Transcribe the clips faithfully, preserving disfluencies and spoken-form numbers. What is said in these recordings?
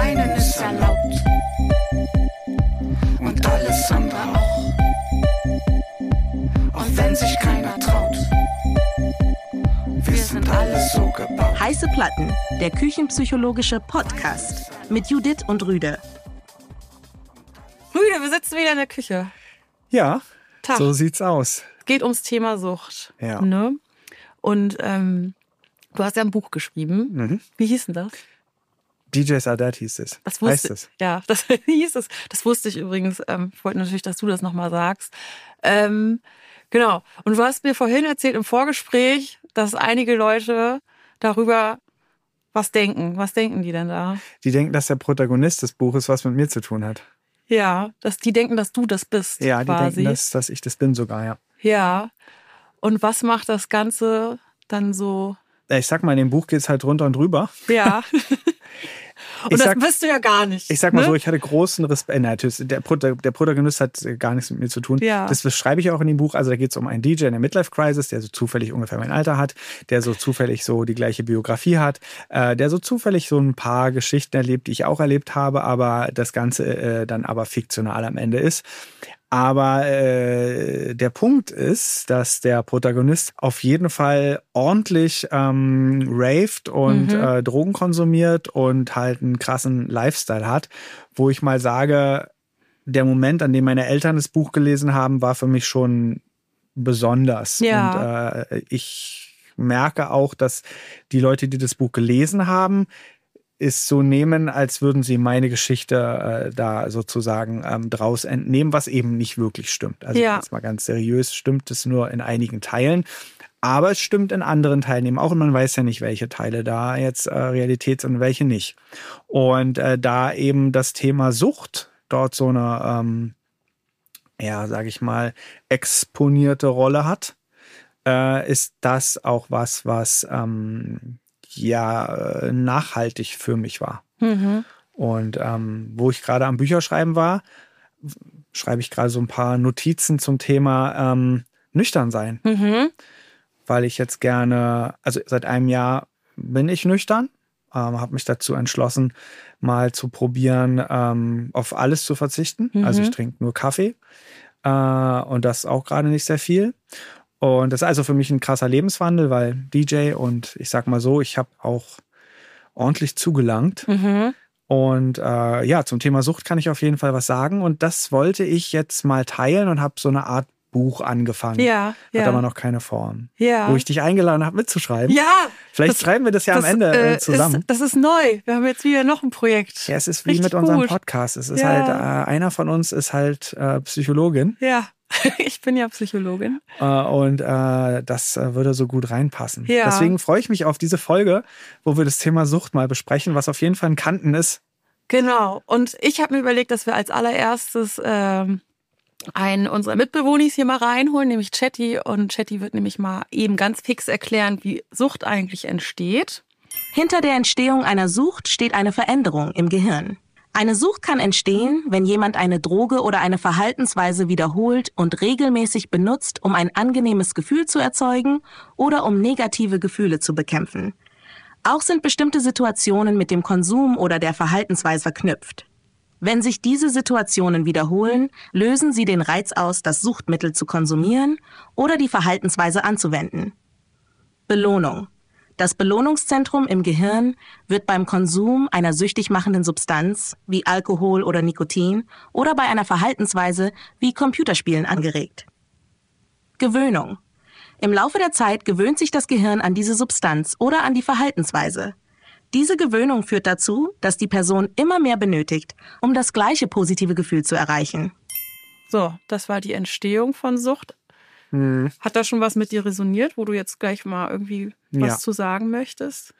Weinen ist erlaubt. Und alles andere auch. Auch wenn sich keiner traut. Wir sind alle so gebaut. Heiße Platten, der küchenpsychologische Podcast mit Judith und Rüde. Rüde, wir sitzen wieder in der Küche. Ja, Tag. So sieht's aus. Geht ums Thema Sucht. Ja. Ne? Und ähm, du hast ja ein Buch geschrieben. Mhm. Wie hieß denn das? D Js Are Dead hieß es. Das wusste, heißt es. Ja, das hieß es. Das wusste ich übrigens. Ähm, ich wollte natürlich, dass du das nochmal sagst. Ähm, genau. Und du hast mir vorhin erzählt im Vorgespräch, dass einige Leute darüber was denken. Was denken die denn da? Die denken, dass der Protagonist des Buches was mit mir zu tun hat. Ja, dass die denken, dass du das bist. Ja, die quasi. denken, dass, dass ich das bin sogar, ja. Ja. Und was macht das Ganze dann so? Ich sag mal, in dem Buch geht's halt runter und drüber. Ja. Und Ich das sag- bist du ja gar nicht. Ich sag mal ne? so, ich hatte großen Respekt. Nein, natürlich, der, Prota- der Protagonist hat gar nichts mit mir zu tun. Ja. Das beschreibe ich auch in dem Buch. Also da geht es um einen D J in der Midlife-Crisis, der so zufällig ungefähr mein Alter hat, der so zufällig so die gleiche Biografie hat, äh, der so zufällig so ein paar Geschichten erlebt, die ich auch erlebt habe, aber das Ganze äh, dann aber fiktional am Ende ist. Aber äh, der Punkt ist, dass der Protagonist auf jeden Fall ordentlich ähm, raved und Mhm. äh, Drogen konsumiert und halt einen krassen Lifestyle hat, wo ich mal sage, der Moment, an dem meine Eltern das Buch gelesen haben, war für mich schon besonders. Ja. Und äh, ich merke auch, dass die Leute, die das Buch gelesen haben, ist so nehmen, als würden sie meine Geschichte äh, da sozusagen ähm, draus entnehmen, was eben nicht wirklich stimmt. Also Ja. jetzt mal ganz seriös, stimmt es nur in einigen Teilen. Aber es stimmt in anderen Teilen eben auch. Und man weiß ja nicht, welche Teile da jetzt äh, Realität sind und welche nicht. Und äh, da eben das Thema Sucht dort so eine, ähm, ja, sage ich mal, exponierte Rolle hat, äh, ist das auch was, was ähm, ja äh, nachhaltig für mich war. Mhm. Und ähm, wo ich gerade am Bücherschreiben war, schreibe ich gerade so ein paar Notizen zum Thema ähm, nüchtern sein. Mhm. Weil ich jetzt gerne, also seit einem Jahr bin ich nüchtern, ähm, habe mich dazu entschlossen, mal zu probieren, ähm, auf alles zu verzichten. Mhm. Also ich trinke nur Kaffee äh, und das auch gerade nicht sehr viel. Und das ist also für mich ein krasser Lebenswandel, weil D J und ich sag mal so, ich habe auch ordentlich zugelangt. Mhm. Und äh, ja, zum Thema Sucht kann ich auf jeden Fall was sagen. Und das wollte ich jetzt mal teilen und habe so eine Art Buch angefangen. Ja, Hat ja. aber noch keine Form. Ja. Wo ich dich eingeladen habe, mitzuschreiben. Ja. Vielleicht das- schreiben wir das ja am das, Ende äh, äh, zusammen. Ist, das ist neu. Wir haben jetzt wieder noch ein Projekt. Ja, es ist wie Richtig mit unserem gut. Podcast. Es ist Ja. halt, äh, einer von uns ist halt äh, Psychologin. Ja. Ich bin ja Psychologin. Äh, und äh, das äh, würde so gut reinpassen. Ja. Deswegen freue ich mich auf diese Folge, wo wir das Thema Sucht mal besprechen, was auf jeden Fall in Kanten ist. Genau. Und ich habe mir überlegt, dass wir als allererstes ähm, einen unserer Mitbewohnis hier mal reinholen, nämlich Chatty. Und Chatty wird nämlich mal eben ganz fix erklären, wie Sucht eigentlich entsteht. Hinter der Entstehung einer Sucht steht eine Veränderung im Gehirn. Eine Sucht kann entstehen, wenn jemand eine Droge oder eine Verhaltensweise wiederholt und regelmäßig benutzt, um ein angenehmes Gefühl zu erzeugen oder um negative Gefühle zu bekämpfen. Auch sind bestimmte Situationen mit dem Konsum oder der Verhaltensweise verknüpft. Wenn sich diese Situationen wiederholen, lösen sie den Reiz aus, das Suchtmittel zu konsumieren oder die Verhaltensweise anzuwenden. Belohnung. Das Belohnungszentrum im Gehirn wird beim Konsum einer süchtig machenden Substanz wie Alkohol oder Nikotin oder bei einer Verhaltensweise wie Computerspielen angeregt. Gewöhnung. Im Laufe der Zeit gewöhnt sich das Gehirn an diese Substanz oder an die Verhaltensweise. Diese Gewöhnung führt dazu, dass die Person immer mehr benötigt, um das gleiche positive Gefühl zu erreichen. So, das war die Entstehung von Sucht. Hm. Hat da schon was mit dir resoniert, wo du jetzt gleich mal irgendwie was Ja. zu sagen möchtest?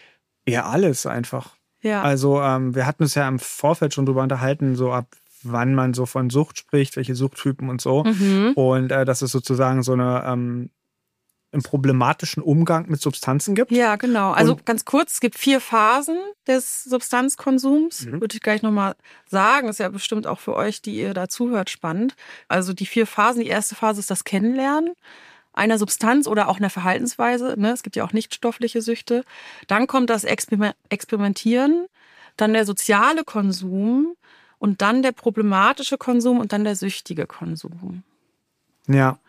Ja, alles einfach. Ja. Also ähm, wir hatten uns ja im Vorfeld schon drüber unterhalten, so ab wann man so von Sucht spricht, welche Suchttypen und so. Mhm. Und äh, dass es sozusagen so eine ähm, einen problematischen Umgang mit Substanzen gibt. Ja, genau. Also Und- ganz kurz, es gibt vier Phasen des Substanzkonsums. Mhm. Würde ich gleich nochmal sagen. Ist ja bestimmt auch für euch, die ihr da zuhört, spannend. Also die vier Phasen. Die erste Phase ist das Kennenlernen einer Substanz oder auch einer Verhaltensweise. Ne? Es gibt ja auch nichtstoffliche Süchte. Dann kommt das Exper- Experimentieren dann der soziale Konsum und dann der problematische Konsum und dann der süchtige Konsum. Ja.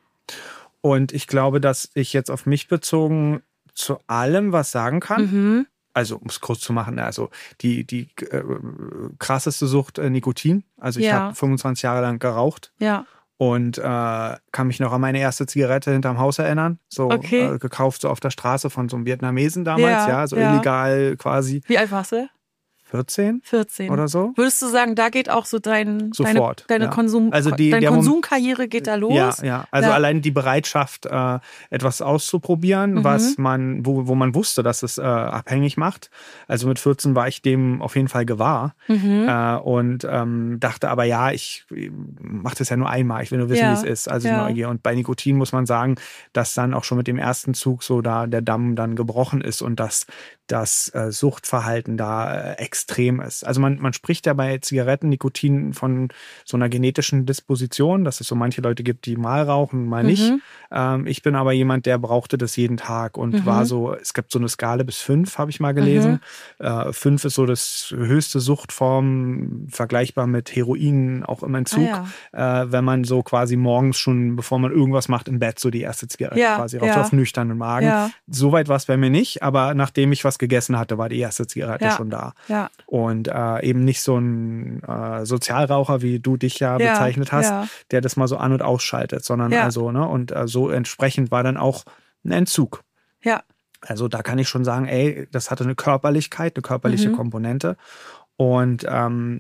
Und ich glaube, dass ich jetzt auf mich bezogen zu allem was sagen kann. Mhm. Also, um es kurz zu machen, also die, die äh, krasseste Sucht äh, Nikotin. Also ich Ja. habe fünfundzwanzig Jahre lang geraucht. Ja. Und äh, kann mich noch an meine erste Zigarette hinterm Haus erinnern. So Okay. äh, gekauft so auf der Straße von so einem Vietnamesen damals, Ja, ja, so ja. illegal quasi. Wie alt warst du? vierzehn vierzehn. oder so? Würdest du sagen, da geht auch so dein, Sofort, deine, deine, ja. Konsum, Also die- deine der Mom- Konsumkarriere geht da los? Ja, ja. Also Ja. allein die Bereitschaft, äh, etwas auszuprobieren, Mhm. was man, wo, wo man wusste, dass es äh, abhängig macht. Also mit vierzehn war ich dem auf jeden Fall gewahr Mhm. äh, und ähm, dachte aber, ja, ich mache das ja nur einmal. Ich will nur wissen, Ja, wie es ist. Also ja. Neugier. Und bei Nikotin muss man sagen, dass dann auch schon mit dem ersten Zug so da der Damm dann gebrochen ist und dass das äh, Suchtverhalten da äh, extrem ist. Also man, man spricht ja bei Zigaretten, Nikotin von so einer genetischen Disposition, dass es so manche Leute gibt, die mal rauchen, mal nicht. Mhm. Ähm, ich bin aber jemand, der brauchte das jeden Tag und Mhm. war so, es gibt so eine Skala bis fünf, habe ich mal gelesen. Äh, fünf ist so das höchste Suchtform, vergleichbar mit Heroin, auch im Entzug. Ah, äh, wenn man so quasi morgens schon, bevor man irgendwas macht, im Bett so die erste Zigarette Ja, quasi raucht, ja. auf nüchternen Magen. Ja. Soweit war es bei mir nicht, aber nachdem ich was gegessen hatte, war die erste Zigarette Ja. schon da. Ja. Und äh, eben nicht so ein äh, Sozialraucher, wie du dich ja, Ja, bezeichnet hast, ja. der das mal so an- und ausschaltet, sondern Ja. also, ne, und äh, so entsprechend war dann auch ein Entzug. Ja. Also da kann ich schon sagen, ey, das hatte eine Körperlichkeit, eine körperliche Mhm. Komponente. Und ähm,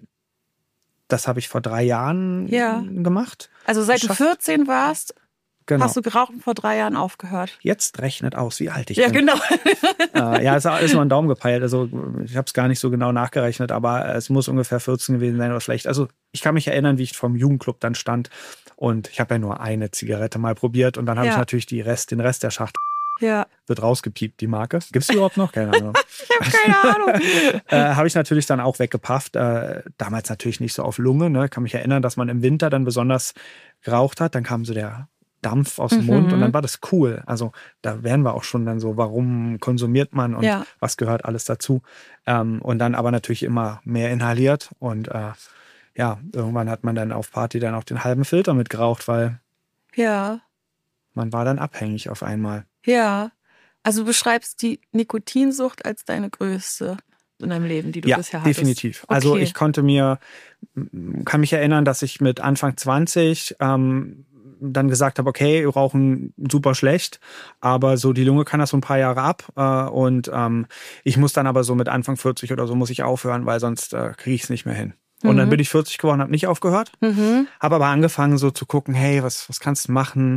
das habe ich vor drei Jahren Ja. gemacht. Also seit Geschafft. du vierzehn warst, Genau. hast du geraucht und vor drei Jahren aufgehört. Jetzt rechnet aus, wie alt ich Ja, bin. genau. Äh, ja, es ist alles nur ein Daumen gepeilt. Also ich habe es gar nicht so genau nachgerechnet, aber es muss ungefähr vierzehn gewesen sein oder vielleicht. Also ich kann mich erinnern, wie ich vom Jugendclub dann stand und ich habe ja nur eine Zigarette mal probiert und dann habe Ja. ich natürlich die Rest, den Rest der Schachtel Ja. wird rausgepiept, die Marke. Gibt es die überhaupt noch? Keine Ahnung. Ich habe keine Ahnung. äh, habe ich natürlich dann auch weggepafft. Äh, damals natürlich nicht so auf Lunge. Ne? Kann mich erinnern, dass man im Winter dann besonders geraucht hat. Dann kam so der Dampf aus dem Mhm. Mund und dann war das cool. Also da wären wir auch schon dann so, warum konsumiert man und Ja. was gehört alles dazu. Ähm, und dann aber natürlich immer mehr inhaliert und äh, ja, irgendwann hat man dann auf Party dann auch den halben Filter mitgeraucht, weil Ja. man war dann abhängig auf einmal. Ja. Also du beschreibst die Nikotinsucht als deine größte in deinem Leben, die du Ja, bisher hattest. definitiv. Also Okay. ich konnte mir, kann mich erinnern, dass ich mit Anfang zwanzig ähm, dann gesagt habe, okay, Rauchen super schlecht, aber so die Lunge kann das so ein paar Jahre ab äh, und ähm, ich muss dann aber so mit Anfang vierzig oder so muss ich aufhören, weil sonst äh, kriege ich es nicht mehr hin. Und dann bin ich vierzig geworden, habe nicht aufgehört, Mhm. habe aber angefangen so zu gucken, hey, was, was kannst du machen?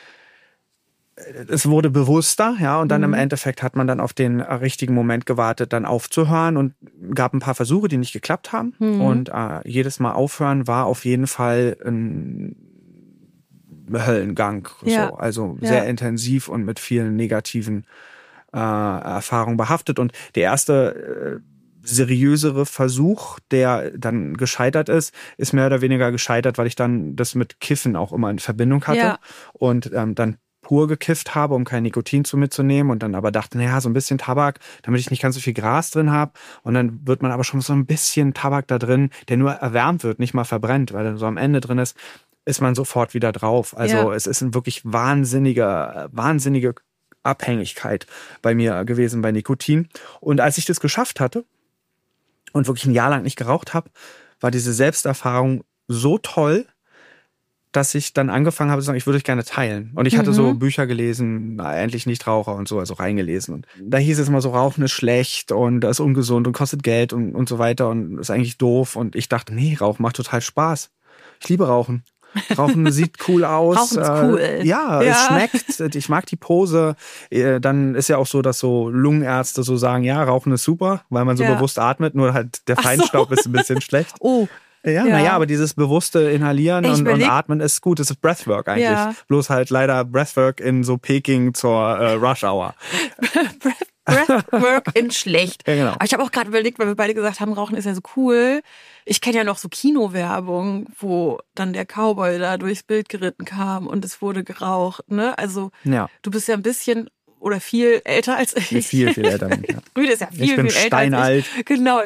Es wurde bewusster, ja, und dann Mhm. im Endeffekt hat man dann auf den äh, richtigen Moment gewartet, dann aufzuhören und gab ein paar Versuche, die nicht geklappt haben. Mhm. Und äh, jedes Mal aufhören war auf jeden Fall ein Höllengang, Ja. so, also Ja. sehr intensiv und mit vielen negativen äh, Erfahrungen behaftet. Und der erste äh, seriösere Versuch, der dann gescheitert ist, ist mehr oder weniger gescheitert, weil ich dann das mit Kiffen auch immer in Verbindung hatte Ja. und ähm, dann pur gekifft habe, um kein Nikotin zu mitzunehmen und dann aber dachte, naja, so ein bisschen Tabak, damit ich nicht ganz so viel Gras drin habe und dann wird man aber schon so ein bisschen Tabak da drin, der nur erwärmt wird, nicht mal verbrennt, weil er so am Ende drin ist, ist man sofort wieder drauf. Also Ja. es ist ein wirklich wahnsinniger, wahnsinnige Abhängigkeit bei mir gewesen bei Nikotin. Und als ich das geschafft hatte und wirklich ein Jahr lang nicht geraucht habe, war diese Selbsterfahrung so toll, dass ich dann angefangen habe zu sagen, ich würde euch gerne teilen. Und ich hatte Mhm. so Bücher gelesen, na, endlich Nichtraucher und so, also reingelesen. Und da hieß es immer so, Rauchen ist schlecht und das ist ungesund und kostet Geld und, und so weiter und ist eigentlich doof. Und ich dachte, nee, Rauchen macht total Spaß. Ich liebe Rauchen. Rauchen sieht cool aus. Rauchen ist äh, cool. Ja, Ja. es schmeckt. Ich mag die Pose. Äh, Dann ist ja auch so, dass so Lungenärzte so sagen, ja, Rauchen ist super, weil man so Ja. bewusst atmet, nur halt der Ach so. Feinstaub ist ein bisschen schlecht. Oh, Ja, Ja. naja, aber dieses bewusste Inhalieren Ich und, und überleg- Atmen ist gut. Das ist Breathwork eigentlich. Ja. Bloß halt leider Breathwork in so Peking zur äh, Rush Hour. Breathwork in schlecht. Ja, genau. Aber ich habe auch gerade überlegt, weil wir beide gesagt haben, Rauchen ist ja so cool. Ich kenne ja noch so Kinowerbung, wo dann der Cowboy da durchs Bild geritten kam und es wurde geraucht. Ne? Also Ja. du bist ja ein bisschen oder viel älter als ich. Viel, viel älter. Ja. Rüde ist ja viel, ich bin viel älter steinalt. als ich. Genau.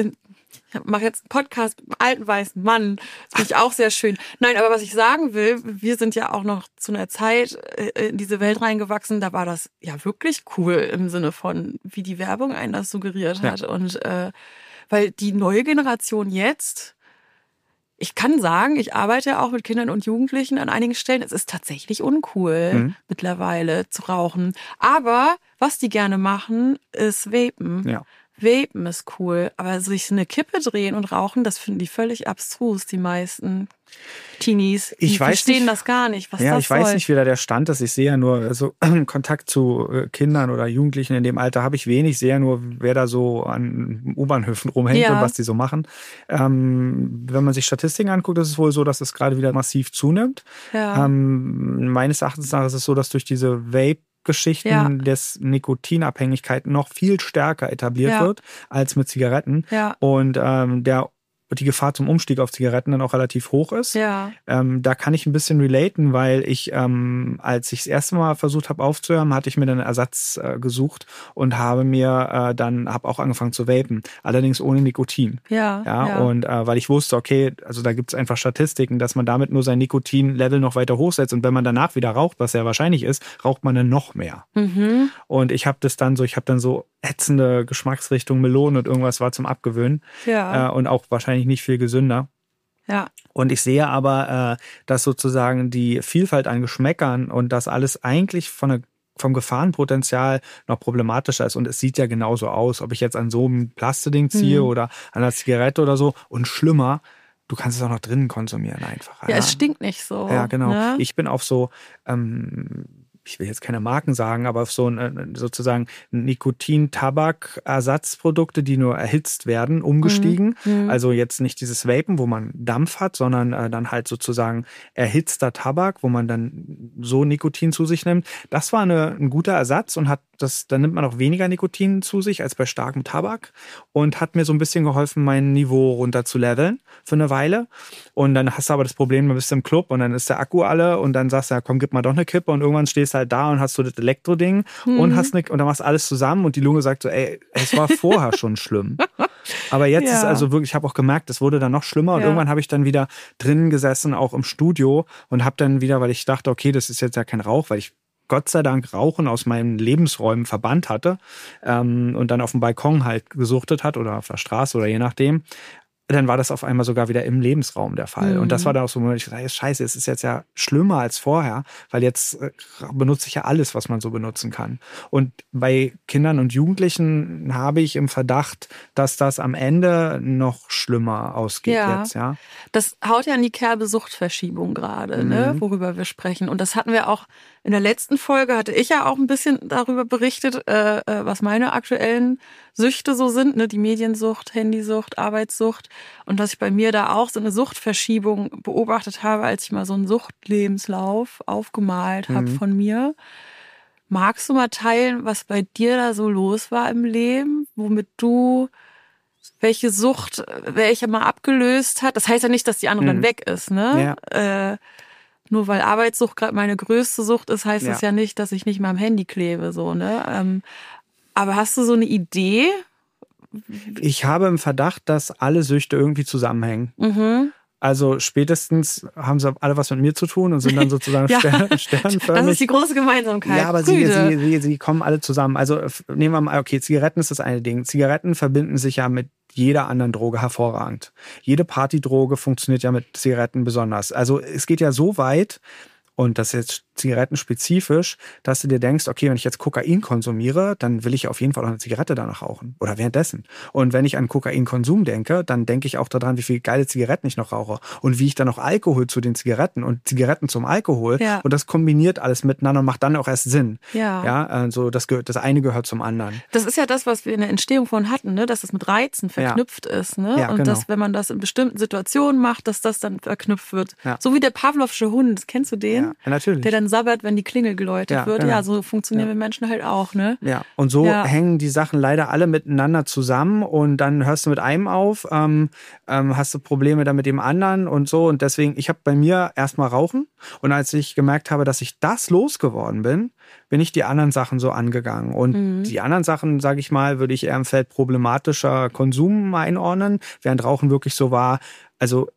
Ich mache jetzt einen Podcast mit einem alten weißen Mann. Das finde ich auch sehr schön. Nein, aber was ich sagen will, wir sind ja auch noch zu einer Zeit in diese Welt reingewachsen, da war das ja wirklich cool im Sinne von, wie die Werbung einen das suggeriert hat. Ja. Und äh, weil die neue Generation jetzt, ich kann sagen, ich arbeite ja auch mit Kindern und Jugendlichen an einigen Stellen. Es ist tatsächlich uncool, mhm. mittlerweile zu rauchen. Aber was die gerne machen, ist vapen. Ja. Vapen ist cool, aber sich eine Kippe drehen und rauchen, das finden die völlig abstrus, die meisten Teenies. Die ich weiß verstehen nicht, das gar nicht, was ja, das ich weiß soll. nicht, wie da der Stand ist. Ich sehe ja nur, also Kontakt zu Kindern oder Jugendlichen in dem Alter habe ich wenig. Ich sehe ja nur, wer da so an U-Bahnhöfen rumhängt ja. und was die so machen. Ähm, wenn man sich Statistiken anguckt, ist es wohl so, dass es gerade wieder massiv zunimmt. Ja. Ähm, meines Erachtens nach ist es so, dass durch diese Vape Geschichten ja. des Nikotinabhängigkeit noch viel stärker etabliert ja. wird als mit Zigaretten. Ja. Und ähm, der die Gefahr zum Umstieg auf Zigaretten dann auch relativ hoch ist. Ja. Ähm, da kann ich ein bisschen relaten, weil ich, ähm, als ich das erste Mal versucht habe aufzuhören, hatte ich mir dann einen Ersatz äh, gesucht und habe mir äh, dann, habe auch angefangen zu vapen, allerdings ohne Nikotin. Ja, ja, ja. Und äh, weil ich wusste, okay, also da gibt es einfach Statistiken, dass man damit nur sein Nikotinlevel noch weiter hochsetzt und wenn man danach wieder raucht, was sehr wahrscheinlich ist, raucht man dann noch mehr. Mhm. Und ich habe das dann so, ich habe dann so ätzende Geschmacksrichtung Melone und irgendwas war zum Abgewöhnen. Ja. Äh, und auch wahrscheinlich nicht viel gesünder. Ja. Und ich sehe aber, äh, dass sozusagen die Vielfalt an Geschmäckern und das alles eigentlich von der, vom Gefahrenpotenzial noch problematischer ist. Und es sieht ja genauso aus, ob ich jetzt an so einem Plasteding ziehe mhm. oder an einer Zigarette oder so. Und schlimmer, du kannst es auch noch drinnen konsumieren einfach. Ja, ja. Es stinkt nicht so. Ja, genau. Ne? Ich bin auf so... Ähm, ich will jetzt keine Marken sagen, aber auf so ein, sozusagen Nikotin-Tabak-Ersatzprodukte, die nur erhitzt werden, umgestiegen. Mhm. Also jetzt nicht dieses Vapen, wo man Dampf hat, sondern äh, dann halt sozusagen erhitzter Tabak, wo man dann so Nikotin zu sich nimmt. Das war eine, ein guter Ersatz und hat das, dann nimmt man auch weniger Nikotin zu sich als bei starkem Tabak und hat mir so ein bisschen geholfen, mein Niveau runter zu leveln für eine Weile. Und dann hast du aber das Problem, du bist im Club und dann ist der Akku alle und dann sagst du, ja komm, gib mal doch eine Kippe und irgendwann stehst du halt da und hast so das Elektroding mhm. und hast eine, und dann machst alles zusammen und die Lunge sagt so, ey, es war vorher schon schlimm. Aber jetzt ja. ist also wirklich, ich habe auch gemerkt, es wurde dann noch schlimmer und ja. irgendwann habe ich dann wieder drinnen gesessen, auch im Studio und habe dann wieder, weil ich dachte, okay, das ist jetzt ja kein Rauch, weil ich Gott sei Dank Rauchen aus meinen Lebensräumen verbannt hatte ähm, und dann auf dem Balkon halt gesuchtet hat oder auf der Straße oder je nachdem, dann war das auf einmal sogar wieder im Lebensraum der Fall. Mhm. Und das war dann auch so, ich dachte, scheiße, es ist jetzt ja schlimmer als vorher, weil jetzt benutze ich ja alles, was man so benutzen kann. Und bei Kindern und Jugendlichen habe ich im Verdacht, dass das am Ende noch schlimmer ausgeht ja. jetzt. Ja, das haut ja in die Kerbe Suchtverschiebung gerade, mhm. ne, worüber wir sprechen. Und das hatten wir auch in der letzten Folge, hatte ich ja auch ein bisschen darüber berichtet, äh, was meine aktuellen Süchte so sind, ne, die Mediensucht, Handysucht, Arbeitssucht. Und dass ich bei mir da auch so eine Suchtverschiebung beobachtet habe, als ich mal so einen Suchtlebenslauf aufgemalt habe mhm. von mir. Magst du mal teilen, was bei dir da so los war im Leben, womit du welche Sucht, welche mal abgelöst hat? Das heißt ja nicht, dass die andere mhm. dann weg ist, ne? Ja. Äh, nur weil Arbeitssucht gerade meine größte Sucht ist, heißt ja. das ja nicht, dass ich nicht mehr am Handy klebe, so, ne? Ähm, aber hast du so eine Idee? Ich habe im Verdacht, dass alle Süchte irgendwie zusammenhängen. Mhm. Also spätestens haben sie alle was mit mir zu tun und sind dann sozusagen ja, Stern, sternförmig. Das ist die große Gemeinsamkeit. Ja, aber sie, sie, sie, sie kommen alle zusammen. Also nehmen wir mal, okay, Zigaretten ist das eine Ding. Zigaretten verbinden sich ja mit jeder anderen Droge hervorragend. Jede Partydroge funktioniert ja mit Zigaretten besonders. Also es geht ja so weit, und das ist jetzt zigarettenspezifisch, dass du dir denkst, okay, wenn ich jetzt Kokain konsumiere, dann will ich auf jeden Fall auch eine Zigarette danach rauchen. Oder währenddessen. Und wenn ich an Kokainkonsum denke, dann denke ich auch daran, wie viele geile Zigaretten ich noch rauche. Und wie ich dann noch Alkohol zu den Zigaretten und Zigaretten zum Alkohol. Ja. Und das kombiniert alles miteinander und macht dann auch erst Sinn. Ja. Ja, also das, gehört, das eine gehört zum anderen. Das ist ja das, was wir in der Entstehung von hatten, ne? Dass das mit Reizen verknüpft ja. ist. Ne? Ja, und genau. dass, wenn man das in bestimmten Situationen macht, dass das dann verknüpft wird. Ja. So wie der Pavlovsche Hund. Kennst du den? Ja, natürlich. der dann sabbert, wenn die Klingel geläutet Ja, wird. genau. Ja, so funktionieren Ja. wir Menschen halt auch, ne? Ja, und so Ja. hängen die Sachen leider alle miteinander zusammen und dann hörst du mit einem auf, ähm, ähm, hast du Probleme dann mit dem anderen und so. Und deswegen, ich habe bei mir erstmal Rauchen und als ich gemerkt habe, dass ich das losgeworden bin, bin ich die anderen Sachen so angegangen. Und Mhm. die anderen Sachen, sage ich mal, würde ich eher im Feld problematischer Konsum einordnen, während Rauchen wirklich so war. Also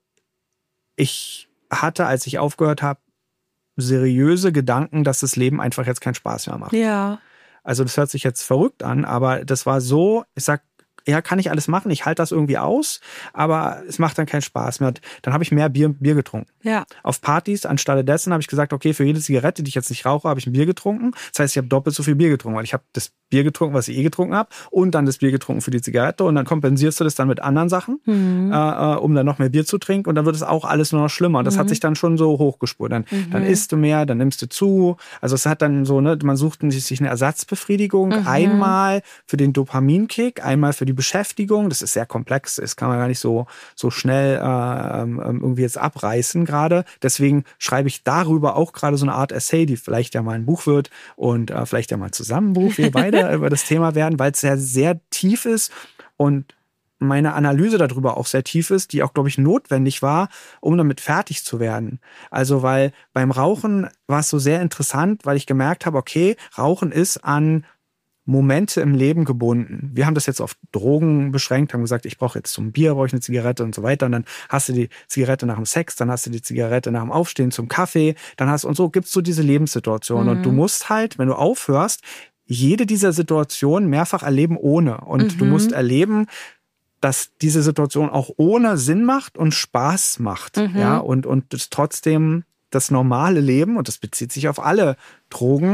ich hatte, als ich aufgehört habe, seriöse Gedanken, dass das Leben einfach jetzt keinen Spaß mehr macht. Ja. Also das hört sich jetzt verrückt an, aber das war so, ich sag, ja, kann ich alles machen, ich halte das irgendwie aus, aber es macht dann keinen Spaß mehr. Dann habe ich mehr Bier, Bier getrunken. Ja. Auf Partys, anstelle dessen habe ich gesagt, okay, für jede Zigarette, die ich jetzt nicht rauche, habe ich ein Bier getrunken. Das heißt, ich habe doppelt so viel Bier getrunken, weil ich habe das Bier getrunken, was ich eh getrunken habe, und dann das Bier getrunken für die Zigarette und dann kompensierst du das dann mit anderen Sachen, Mhm. äh, um dann noch mehr Bier zu trinken und dann wird es auch alles nur noch schlimmer. Das Mhm. hat sich dann schon so hochgespurt. Dann, Mhm. dann isst du mehr, dann nimmst du zu. Also es hat dann so, ne, man sucht sich eine Ersatzbefriedigung, Mhm. einmal für den Dopaminkick, einmal für die Beschäftigung. Das ist sehr komplex, das kann man gar nicht so, so schnell äh, ähm, irgendwie jetzt abreißen gerade. Deswegen schreibe ich darüber auch gerade so eine Art Essay, die vielleicht ja mal ein Buch wird und äh, vielleicht ja mal zusammen ein Buch, wir beide über das Thema werden, weil es sehr, sehr tief ist und meine Analyse darüber auch sehr tief ist, die auch, glaube ich, notwendig war, um damit fertig zu werden. Also, weil beim Rauchen war es so sehr interessant, weil ich gemerkt habe, okay, Rauchen ist an Momente im Leben gebunden. Wir haben das jetzt auf Drogen beschränkt, haben gesagt, ich brauche jetzt zum Bier, brauche ich eine Zigarette und so weiter. Und dann hast du die Zigarette nach dem Sex, dann hast du die Zigarette nach dem Aufstehen zum Kaffee, dann hast und so gibt's so diese Lebenssituation. Mhm. Und du musst halt, wenn du aufhörst, jede dieser Situationen mehrfach erleben ohne. Und Mhm. du musst erleben, dass diese Situation auch ohne Sinn macht und Spaß macht. Mhm. Ja, und, und das trotzdem das normale Leben, und das bezieht sich auf alle Drogen,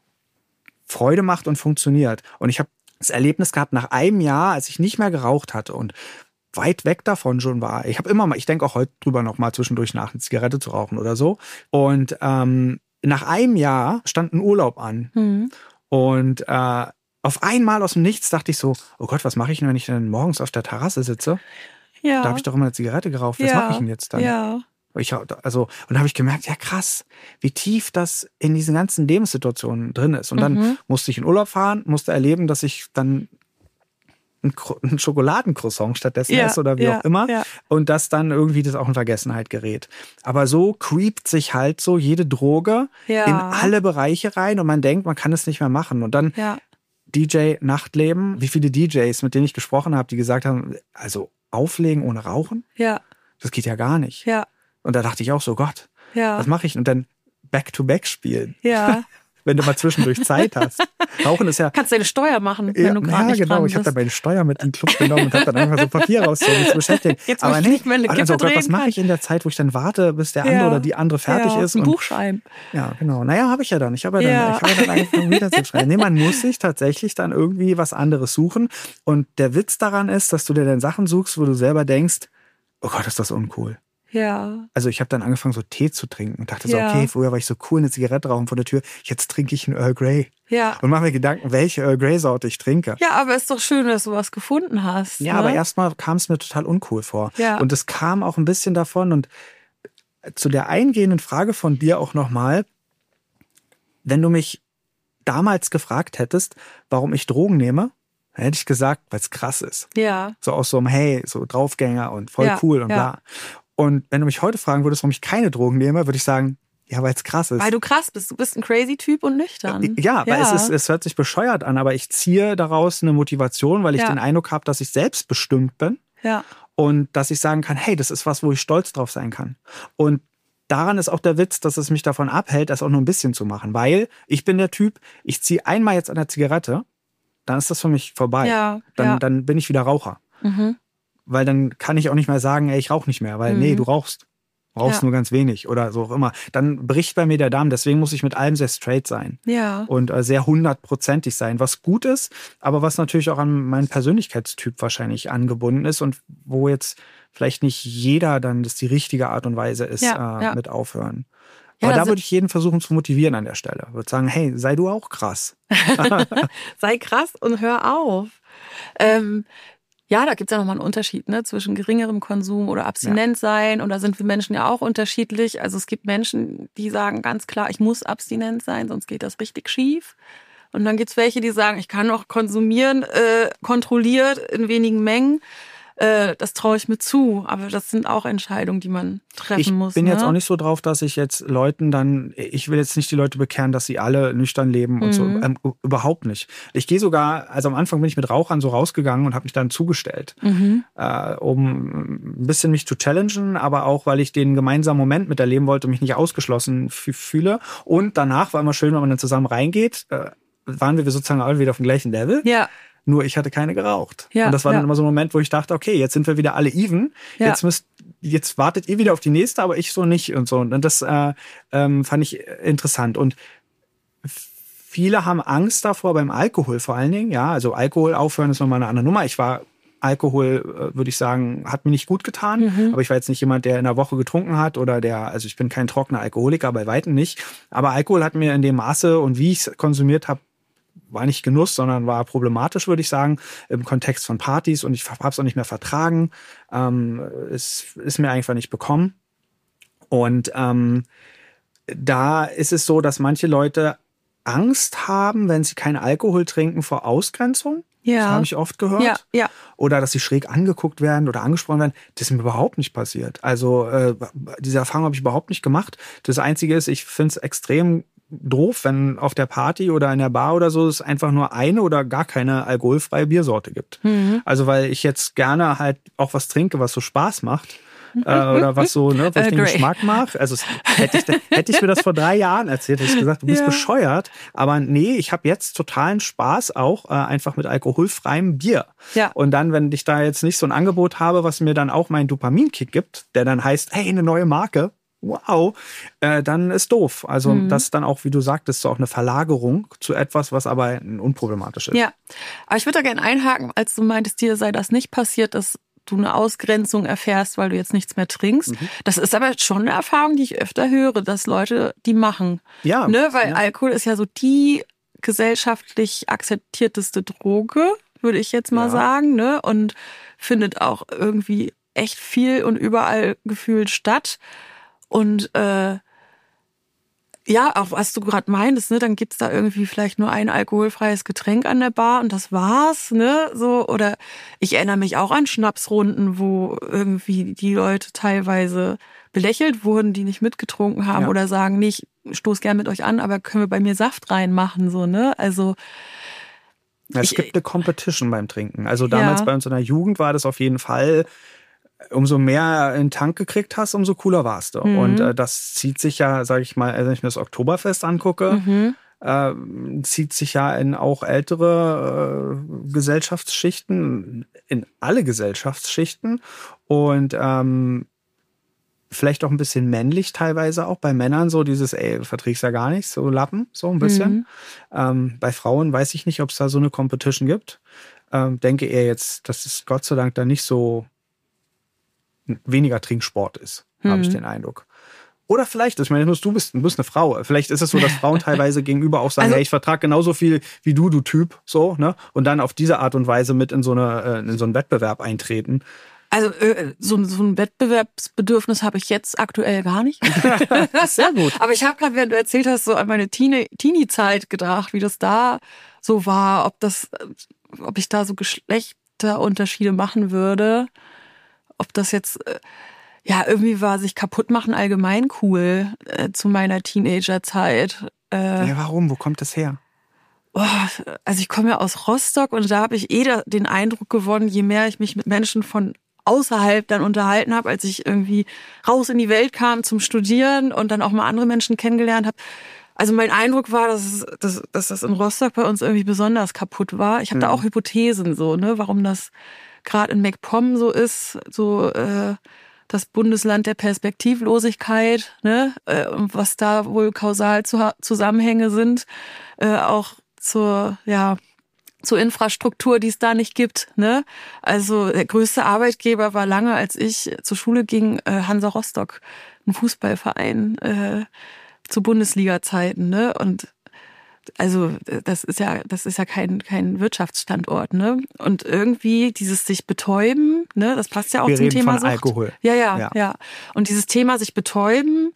Freude macht und funktioniert. Und ich habe das Erlebnis gehabt, nach einem Jahr, als ich nicht mehr geraucht hatte und weit weg davon schon war. Ich habe immer mal, ich denke auch heute drüber noch mal zwischendurch nach, eine Zigarette zu rauchen oder so. Und ähm, nach einem Jahr stand ein Urlaub an. Mhm. Und äh, auf einmal aus dem Nichts dachte ich so, oh Gott, was mache ich denn, wenn ich dann morgens auf der Terrasse sitze? Ja. Da habe ich doch immer eine Zigarette geraucht. Was ja. mache ich denn jetzt dann? Ja. Ich, also, und dann habe ich gemerkt, ja krass, wie tief das in diesen ganzen Lebenssituationen drin ist. Und dann Mhm. musste ich in Urlaub fahren, musste erleben, dass ich dann ein, ein Schokoladencroissant stattdessen Ja, esse oder wie ja, auch immer. ja. Und dass dann irgendwie das auch in Vergessenheit gerät. Aber so creept sich halt so jede Droge Ja. in alle Bereiche rein und man denkt, man kann es nicht mehr machen. Und dann Ja. D J Nachtleben, wie viele D Js, mit denen ich gesprochen habe, die gesagt haben, also auflegen ohne Rauchen, Ja. das geht ja gar nicht. Ja. Und da dachte ich auch so, Gott, Ja. was mache ich? Und dann Back-to-Back spielen, Ja. wenn du mal zwischendurch Zeit hast. Rauchen ist ja... Kannst deine Steuer machen, wenn Ja, du gerade ja, nicht genau. dran Ich habe bist. dann meine Steuer mit in den Club genommen und habe dann einfach so Papier rausgezogen, mich zu beschäftigen. Jetzt, wo Aber ich nee, nicht mehr eine also, Kippe oh Gott, was drehen mache kann. ich in der Zeit, wo ich dann warte, bis der andere Ja. oder die andere fertig ja, ist? Ein Und, Buch schreiben. ja, genau. Naja, habe ich ja dann. Ich habe ja dann, Ja. ich habe ja dann angefangen, wieder zu schreiben. Nee, man muss sich tatsächlich dann irgendwie was anderes suchen. Und der Witz daran ist, dass du dir dann Sachen suchst, wo du selber denkst, oh Gott, ist das uncool. Ja. Also ich habe dann angefangen, so Tee zu trinken und dachte so, Ja. okay, früher war ich so cool, eine Zigarette rauchen vor der Tür, jetzt trinke ich einen Earl Grey. Ja. Und mache mir Gedanken, welche Earl Grey Sorte ich trinke. Ja, aber ist doch schön, dass du was gefunden hast. Ja, ne? aber erstmal kam es mir total uncool vor. Ja. Und es kam auch ein bisschen davon. Und zu der eingehenden Frage von dir auch nochmal, wenn du mich damals gefragt hättest, warum ich Drogen nehme, dann hätte ich gesagt, weil es krass ist. Ja. So aus so einem, hey, so Draufgänger und voll Ja, cool und ja. bla. Und wenn du mich heute fragen würdest, warum ich keine Drogen nehme, würde ich sagen, ja, weil es krass ist. Weil du krass bist. Du bist ein crazy Typ und nüchtern. Ja, weil es, ist, es hört sich bescheuert an, aber ich ziehe daraus eine Motivation, weil ich Ja. den Eindruck habe, dass ich selbstbestimmt bin. Ja. Und dass ich sagen kann, hey, das ist was, wo ich stolz drauf sein kann. Und daran ist auch der Witz, dass es mich davon abhält, das auch nur ein bisschen zu machen. Weil ich bin der Typ, ich ziehe einmal jetzt an der Zigarette, dann ist das für mich vorbei. Ja, dann, ja. dann bin ich wieder Raucher. Mhm. Weil dann kann ich auch nicht mehr sagen, ey, ich rauche nicht mehr. Weil Mhm. nee, du rauchst. Rauchst Ja. nur ganz wenig oder so auch immer. Dann bricht bei mir der Damm. Deswegen muss ich mit allem sehr straight sein. Ja. Und äh, sehr hundertprozentig sein, was gut ist, aber was natürlich auch an meinen Persönlichkeitstyp wahrscheinlich angebunden ist und wo jetzt vielleicht nicht jeder dann das die richtige Art und Weise ist, Ja, äh, ja. mit aufhören. Ja, Aber da also- würde ich jeden versuchen zu motivieren an der Stelle. Würde sagen, hey, sei du auch krass. Sei krass und hör auf. Ähm, Ja, da gibt's ja nochmal einen Unterschied, ne, zwischen geringerem Konsum oder abstinent sein. Und da sind wir Menschen ja auch unterschiedlich. Also es gibt Menschen, die sagen ganz klar, ich muss abstinent sein, sonst geht das richtig schief. Und dann gibt's welche, die sagen, ich kann auch konsumieren, äh, kontrolliert in wenigen Mengen. Äh, das traue ich mir zu. Aber das sind auch Entscheidungen, die man treffen ich muss. Ich bin ne? jetzt auch nicht so drauf, dass ich jetzt Leuten dann, ich will jetzt nicht die Leute bekehren, dass sie alle nüchtern leben und mhm. so. Ähm, überhaupt nicht. Ich gehe sogar, also am Anfang bin ich mit Rauchern so rausgegangen und habe mich dann zugestellt, mhm. äh, um ein bisschen mich zu challengen, aber auch, weil ich den gemeinsamen Moment miterleben wollte und mich nicht ausgeschlossen fühle. Und danach war immer schön, wenn man dann zusammen reingeht, äh, waren wir sozusagen alle wieder auf dem gleichen Level. Ja. Nur ich hatte keine geraucht. Ja, und das war ja. dann immer so ein Moment, wo ich dachte, okay, jetzt sind wir wieder alle even. Ja. Jetzt müsst, jetzt wartet ihr wieder auf die nächste, aber ich so nicht und so. Und das äh, ähm, fand ich interessant. Und viele haben Angst davor beim Alkohol vor allen Dingen. Ja, also Alkohol aufhören ist nochmal eine andere Nummer. Ich war Alkohol, würde ich sagen, hat mir nicht gut getan. Mhm. Aber ich war jetzt nicht jemand, der in der Woche getrunken hat oder der, also ich bin kein trockener Alkoholiker, bei Weitem nicht. Aber Alkohol hat mir in dem Maße und wie ich es konsumiert habe, war nicht Genuss, sondern war problematisch, würde ich sagen, im Kontext von Partys. Und ich habe es auch nicht mehr vertragen. Ähm, es ist mir einfach nicht bekommen. Und ähm, da ist es so, dass manche Leute Angst haben, wenn sie keinen Alkohol trinken, vor Ausgrenzung. Ja. Das habe ich oft gehört. Ja, ja. Oder dass sie schräg angeguckt werden oder angesprochen werden. Das ist mir überhaupt nicht passiert. Also äh, diese Erfahrung habe ich überhaupt nicht gemacht. Das Einzige ist, ich finde es extrem doof, wenn auf der Party oder in der Bar oder so es einfach nur eine oder gar keine alkoholfreie Biersorte gibt. Mhm. Also weil ich jetzt gerne halt auch was trinke, was so Spaß macht. äh, oder was so, ne, wo ich den Geschmack mache. Also hätte ich, hätte ich mir das vor drei Jahren erzählt, hätte ich gesagt, du bist ja. bescheuert. Aber nee, ich habe jetzt totalen Spaß auch äh, einfach mit alkoholfreiem Bier. Ja. Und dann, wenn ich da jetzt nicht so ein Angebot habe, was mir dann auch meinen Dopaminkick gibt, der dann heißt, hey, eine neue Marke, wow, äh, dann ist doof. Also mhm. das ist dann auch, wie du sagtest, so auch eine Verlagerung zu etwas, was aber unproblematisch ist. Ja, aber ich würde da gerne einhaken, als du meintest, dir sei das nicht passiert, dass du eine Ausgrenzung erfährst, weil du jetzt nichts mehr trinkst. Mhm. Das ist aber schon eine Erfahrung, die ich öfter höre, dass Leute die machen. Ja. Ne? Weil ja. Alkohol ist ja so die gesellschaftlich akzeptierteste Droge, würde ich jetzt mal ja. sagen, ne? Und findet auch irgendwie echt viel und überall gefühlt statt. Und äh, ja, auch was du gerade meintest, ne, dann gibt's da irgendwie vielleicht nur ein alkoholfreies Getränk an der Bar und das war's, ne, so. Oder ich erinnere mich auch an Schnapsrunden, wo irgendwie die Leute teilweise belächelt wurden, die nicht mitgetrunken haben ja. oder sagen, nee, ich stoß gern mit euch an, aber können wir bei mir Saft reinmachen, so, ne, also es ich, gibt eine Competition beim Trinken. Also damals ja. bei uns in der Jugend war das auf jeden Fall, umso mehr in den Tank gekriegt hast, umso cooler warst du. Mhm. Und äh, das zieht sich ja, sage ich mal, wenn ich mir das Oktoberfest angucke, mhm. äh, zieht sich ja in auch ältere äh, Gesellschaftsschichten, in alle Gesellschaftsschichten und ähm, vielleicht auch ein bisschen männlich teilweise auch. Bei Männern so dieses, ey, verträgst ja gar nicht, so Lappen, so ein bisschen. Mhm. Ähm, bei Frauen weiß ich nicht, ob es da so eine Competition gibt. Ähm, denke eher jetzt, dass es Gott sei Dank da nicht so weniger Trinksport ist, mhm. habe ich den Eindruck. Oder vielleicht, ich meine, du bist, du bist eine Frau. Vielleicht ist es so, dass Frauen teilweise gegenüber auch sagen, also, hey, ich vertrage genauso viel wie du, du Typ, so, ne? Und dann auf diese Art und Weise mit in so eine, in so einen Wettbewerb eintreten. Also äh, so, so ein Wettbewerbsbedürfnis habe ich jetzt aktuell gar nicht. Sehr gut. Aber ich habe gerade, während du erzählt hast, so an meine Teenie-Zeit gedacht, wie das da so war, ob das, ob ich da so Geschlechterunterschiede machen würde. Ob das jetzt, ja, irgendwie war sich kaputt machen allgemein cool äh, zu meiner Teenagerzeit. Äh, ja, warum? Wo kommt das her? Oh, also ich komme ja aus Rostock und da habe ich eh da den Eindruck gewonnen, je mehr ich mich mit Menschen von außerhalb dann unterhalten habe, als ich irgendwie raus in die Welt kam zum Studieren und dann auch mal andere Menschen kennengelernt habe. Also mein Eindruck war, dass, es, dass, dass das in Rostock bei uns irgendwie besonders kaputt war. Ich habe mhm. da auch Hypothesen, so, ne, warum das gerade in MacPom so ist, so äh, das Bundesland der Perspektivlosigkeit, ne, äh, und was da wohl kausal zu, Zusammenhänge sind, äh, auch zur, ja, zur Infrastruktur, die es da nicht gibt, ne. Also der größte Arbeitgeber war lange, als ich zur Schule ging, äh, Hansa Rostock, ein Fußballverein äh, zu Bundesliga-Zeiten, ne, und also das ist ja, das ist ja kein, kein Wirtschaftsstandort, ne? Und irgendwie dieses sich betäuben, ne, das passt ja auch Wir zum reden Thema von Sucht. Alkohol. Ja, ja, Ja. ja. Und dieses Thema sich betäuben,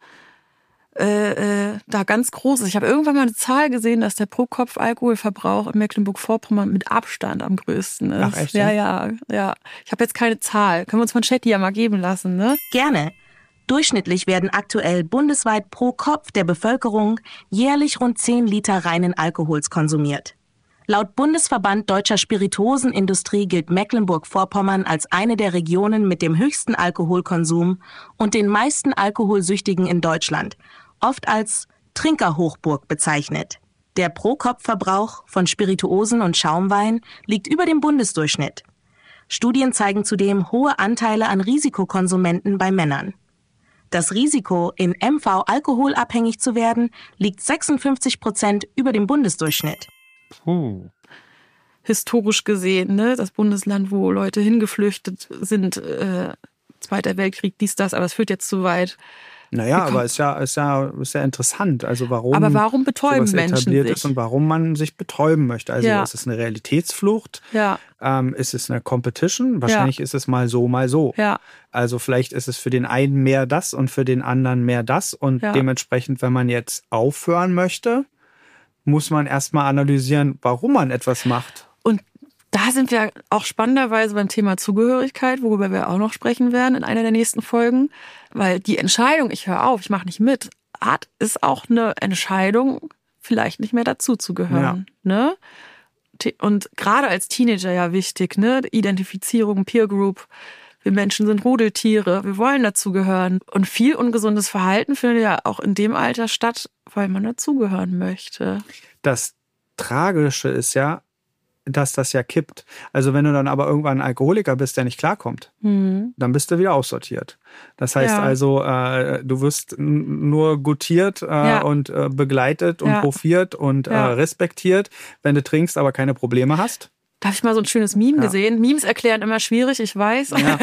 äh, äh, da ganz groß ist. Ich habe irgendwann mal eine Zahl gesehen, dass der Pro-Kopf-Alkoholverbrauch in Mecklenburg-Vorpommern mit Abstand am größten ist. Ach, echt, ja, ja? ja, ja. Ich habe jetzt keine Zahl. Können wir uns von Chatty ja mal geben lassen, ne? Gerne. Durchschnittlich werden aktuell bundesweit pro Kopf der Bevölkerung jährlich rund zehn Liter reinen Alkohols konsumiert. Laut Bundesverband Deutscher Spirituosenindustrie gilt Mecklenburg-Vorpommern als eine der Regionen mit dem höchsten Alkoholkonsum und den meisten Alkoholsüchtigen in Deutschland, oft als Trinkerhochburg bezeichnet. Der Pro-Kopf-Verbrauch von Spirituosen und Schaumwein liegt über dem Bundesdurchschnitt. Studien zeigen zudem hohe Anteile an Risikokonsumenten bei Männern. Das Risiko, in M V alkoholabhängig zu werden, liegt sechsundfünfzig Prozent über dem Bundesdurchschnitt. Puh. Historisch gesehen, ne, das Bundesland, wo Leute hingeflüchtet sind, äh, Zweiter Weltkrieg, dies, das, aber es führt jetzt zu weit. Naja, Wie aber kommt- ist ja, ist ja, ist ja interessant. Also warum, Aber warum betäuben sowas Menschen etabliert sich? ist und warum man sich betäuben möchte. Also Ja. ist es eine Realitätsflucht? Ja, Ähm, ist es eine Competition? Wahrscheinlich ist es mal so, mal so. ja, Also vielleicht ist es für den einen mehr das und für den anderen mehr das. Und Ja. dementsprechend, wenn man jetzt aufhören möchte, muss man erstmal analysieren, warum man etwas macht. und da sind wir auch spannenderweise beim Thema Zugehörigkeit, worüber wir auch noch sprechen werden in einer der nächsten Folgen. Weil die Entscheidung, ich höre auf, ich mache nicht mit, hat, ist auch eine Entscheidung, vielleicht nicht mehr dazu zu gehören. Ne? Te- Und gerade als Teenager ja wichtig, ne? Identifizierung, Peer Group. Wir Menschen sind Rudeltiere, wir wollen dazugehören. Und viel ungesundes Verhalten findet ja auch in dem Alter statt, weil man dazugehören möchte. Das Tragische ist ja, dass das ja kippt. Also wenn du dann aber irgendwann ein Alkoholiker bist, der nicht klarkommt, Hm. dann bist du wieder aussortiert. Das heißt Ja. also, äh, du wirst n- nur gutiert äh, Ja. und äh, begleitet und Ja. profiert und Ja. äh, respektiert, wenn du trinkst, aber keine Probleme hast. Da habe ich mal so ein schönes Meme Ja. gesehen. Memes erklären immer schwierig, ich weiß. Ja.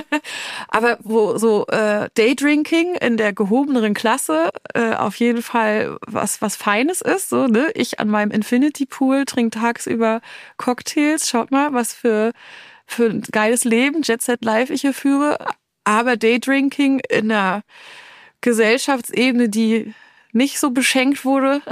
Aber wo so äh, Daydrinking in der gehobeneren Klasse äh, auf jeden Fall was was Feines ist. So, ne? Ich an meinem Infinity Pool trinke tagsüber Cocktails. Schaut mal, was für, für ein geiles Leben, Jet Set Life ich hier führe. Aber Daydrinking in einer Gesellschaftsebene, die nicht so beschenkt wurde,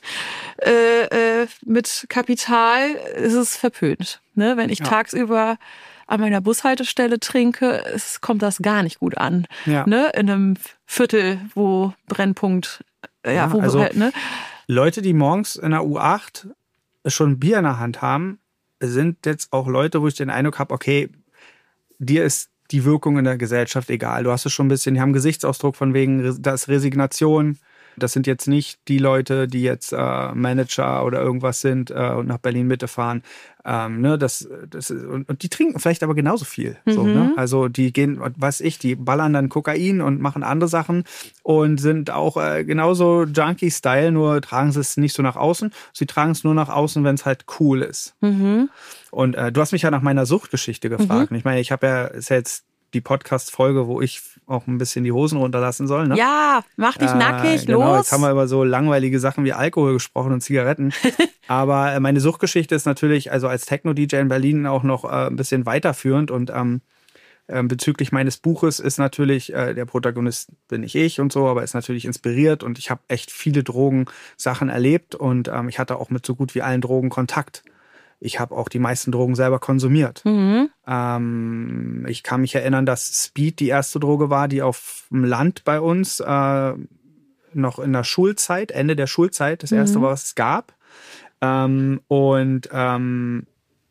äh, äh, mit Kapital, ist es verpönt. Ne? Wenn ich Ja. tagsüber an meiner Bushaltestelle trinke, es kommt das gar nicht gut an. Ja. Ne? In einem Viertel, wo Brennpunkt, äh, ja, Ja, wo also- wir halt, ne? Leute, die morgens in der U acht schon ein Bier in der Hand haben, sind jetzt auch Leute, wo ich den Eindruck habe, okay, dir ist die Wirkung in der Gesellschaft egal. Du hast es schon ein bisschen, die haben Gesichtsausdruck von wegen, das ist Resignation. Das sind jetzt nicht die Leute, die jetzt äh, Manager oder irgendwas sind äh, und nach Berlin-Mitte fahren. Ähm, ne, das, das, und, und die trinken vielleicht aber genauso viel. So, Mhm. ne? Also die gehen, was ich, die ballern dann Kokain und machen andere Sachen und sind auch äh, genauso Junkie-Style, nur tragen sie es nicht so nach außen. Sie tragen es nur nach außen, wenn es halt cool ist. Mhm. Und äh, du hast mich ja nach meiner Suchtgeschichte gefragt. Und ich meine, ich habe ja, ist ja jetzt die Podcast-Folge, wo ich auch ein bisschen die Hosen runterlassen soll. Ne? Ja, mach dich nackig, Äh, genau, los. jetzt haben wir über so langweilige Sachen wie Alkohol gesprochen und Zigaretten. Aber äh, meine Suchtgeschichte ist natürlich, also als Techno-D J in Berlin auch noch äh, ein bisschen weiterführend. Und ähm, äh, bezüglich meines Buches ist natürlich, äh, der Protagonist bin nicht ich und so, aber ist natürlich inspiriert. Und ich habe echt viele Drogensachen erlebt. Und ähm, ich hatte auch mit so gut wie allen Drogen Kontakt. Ich habe auch die meisten Drogen selber konsumiert. Mhm. Ähm, ich kann mich erinnern, dass Speed die erste Droge war, die auf dem Land bei uns äh, noch in der Schulzeit, Ende der Schulzeit, das erste Mhm. war, was es gab. Ähm, und ähm,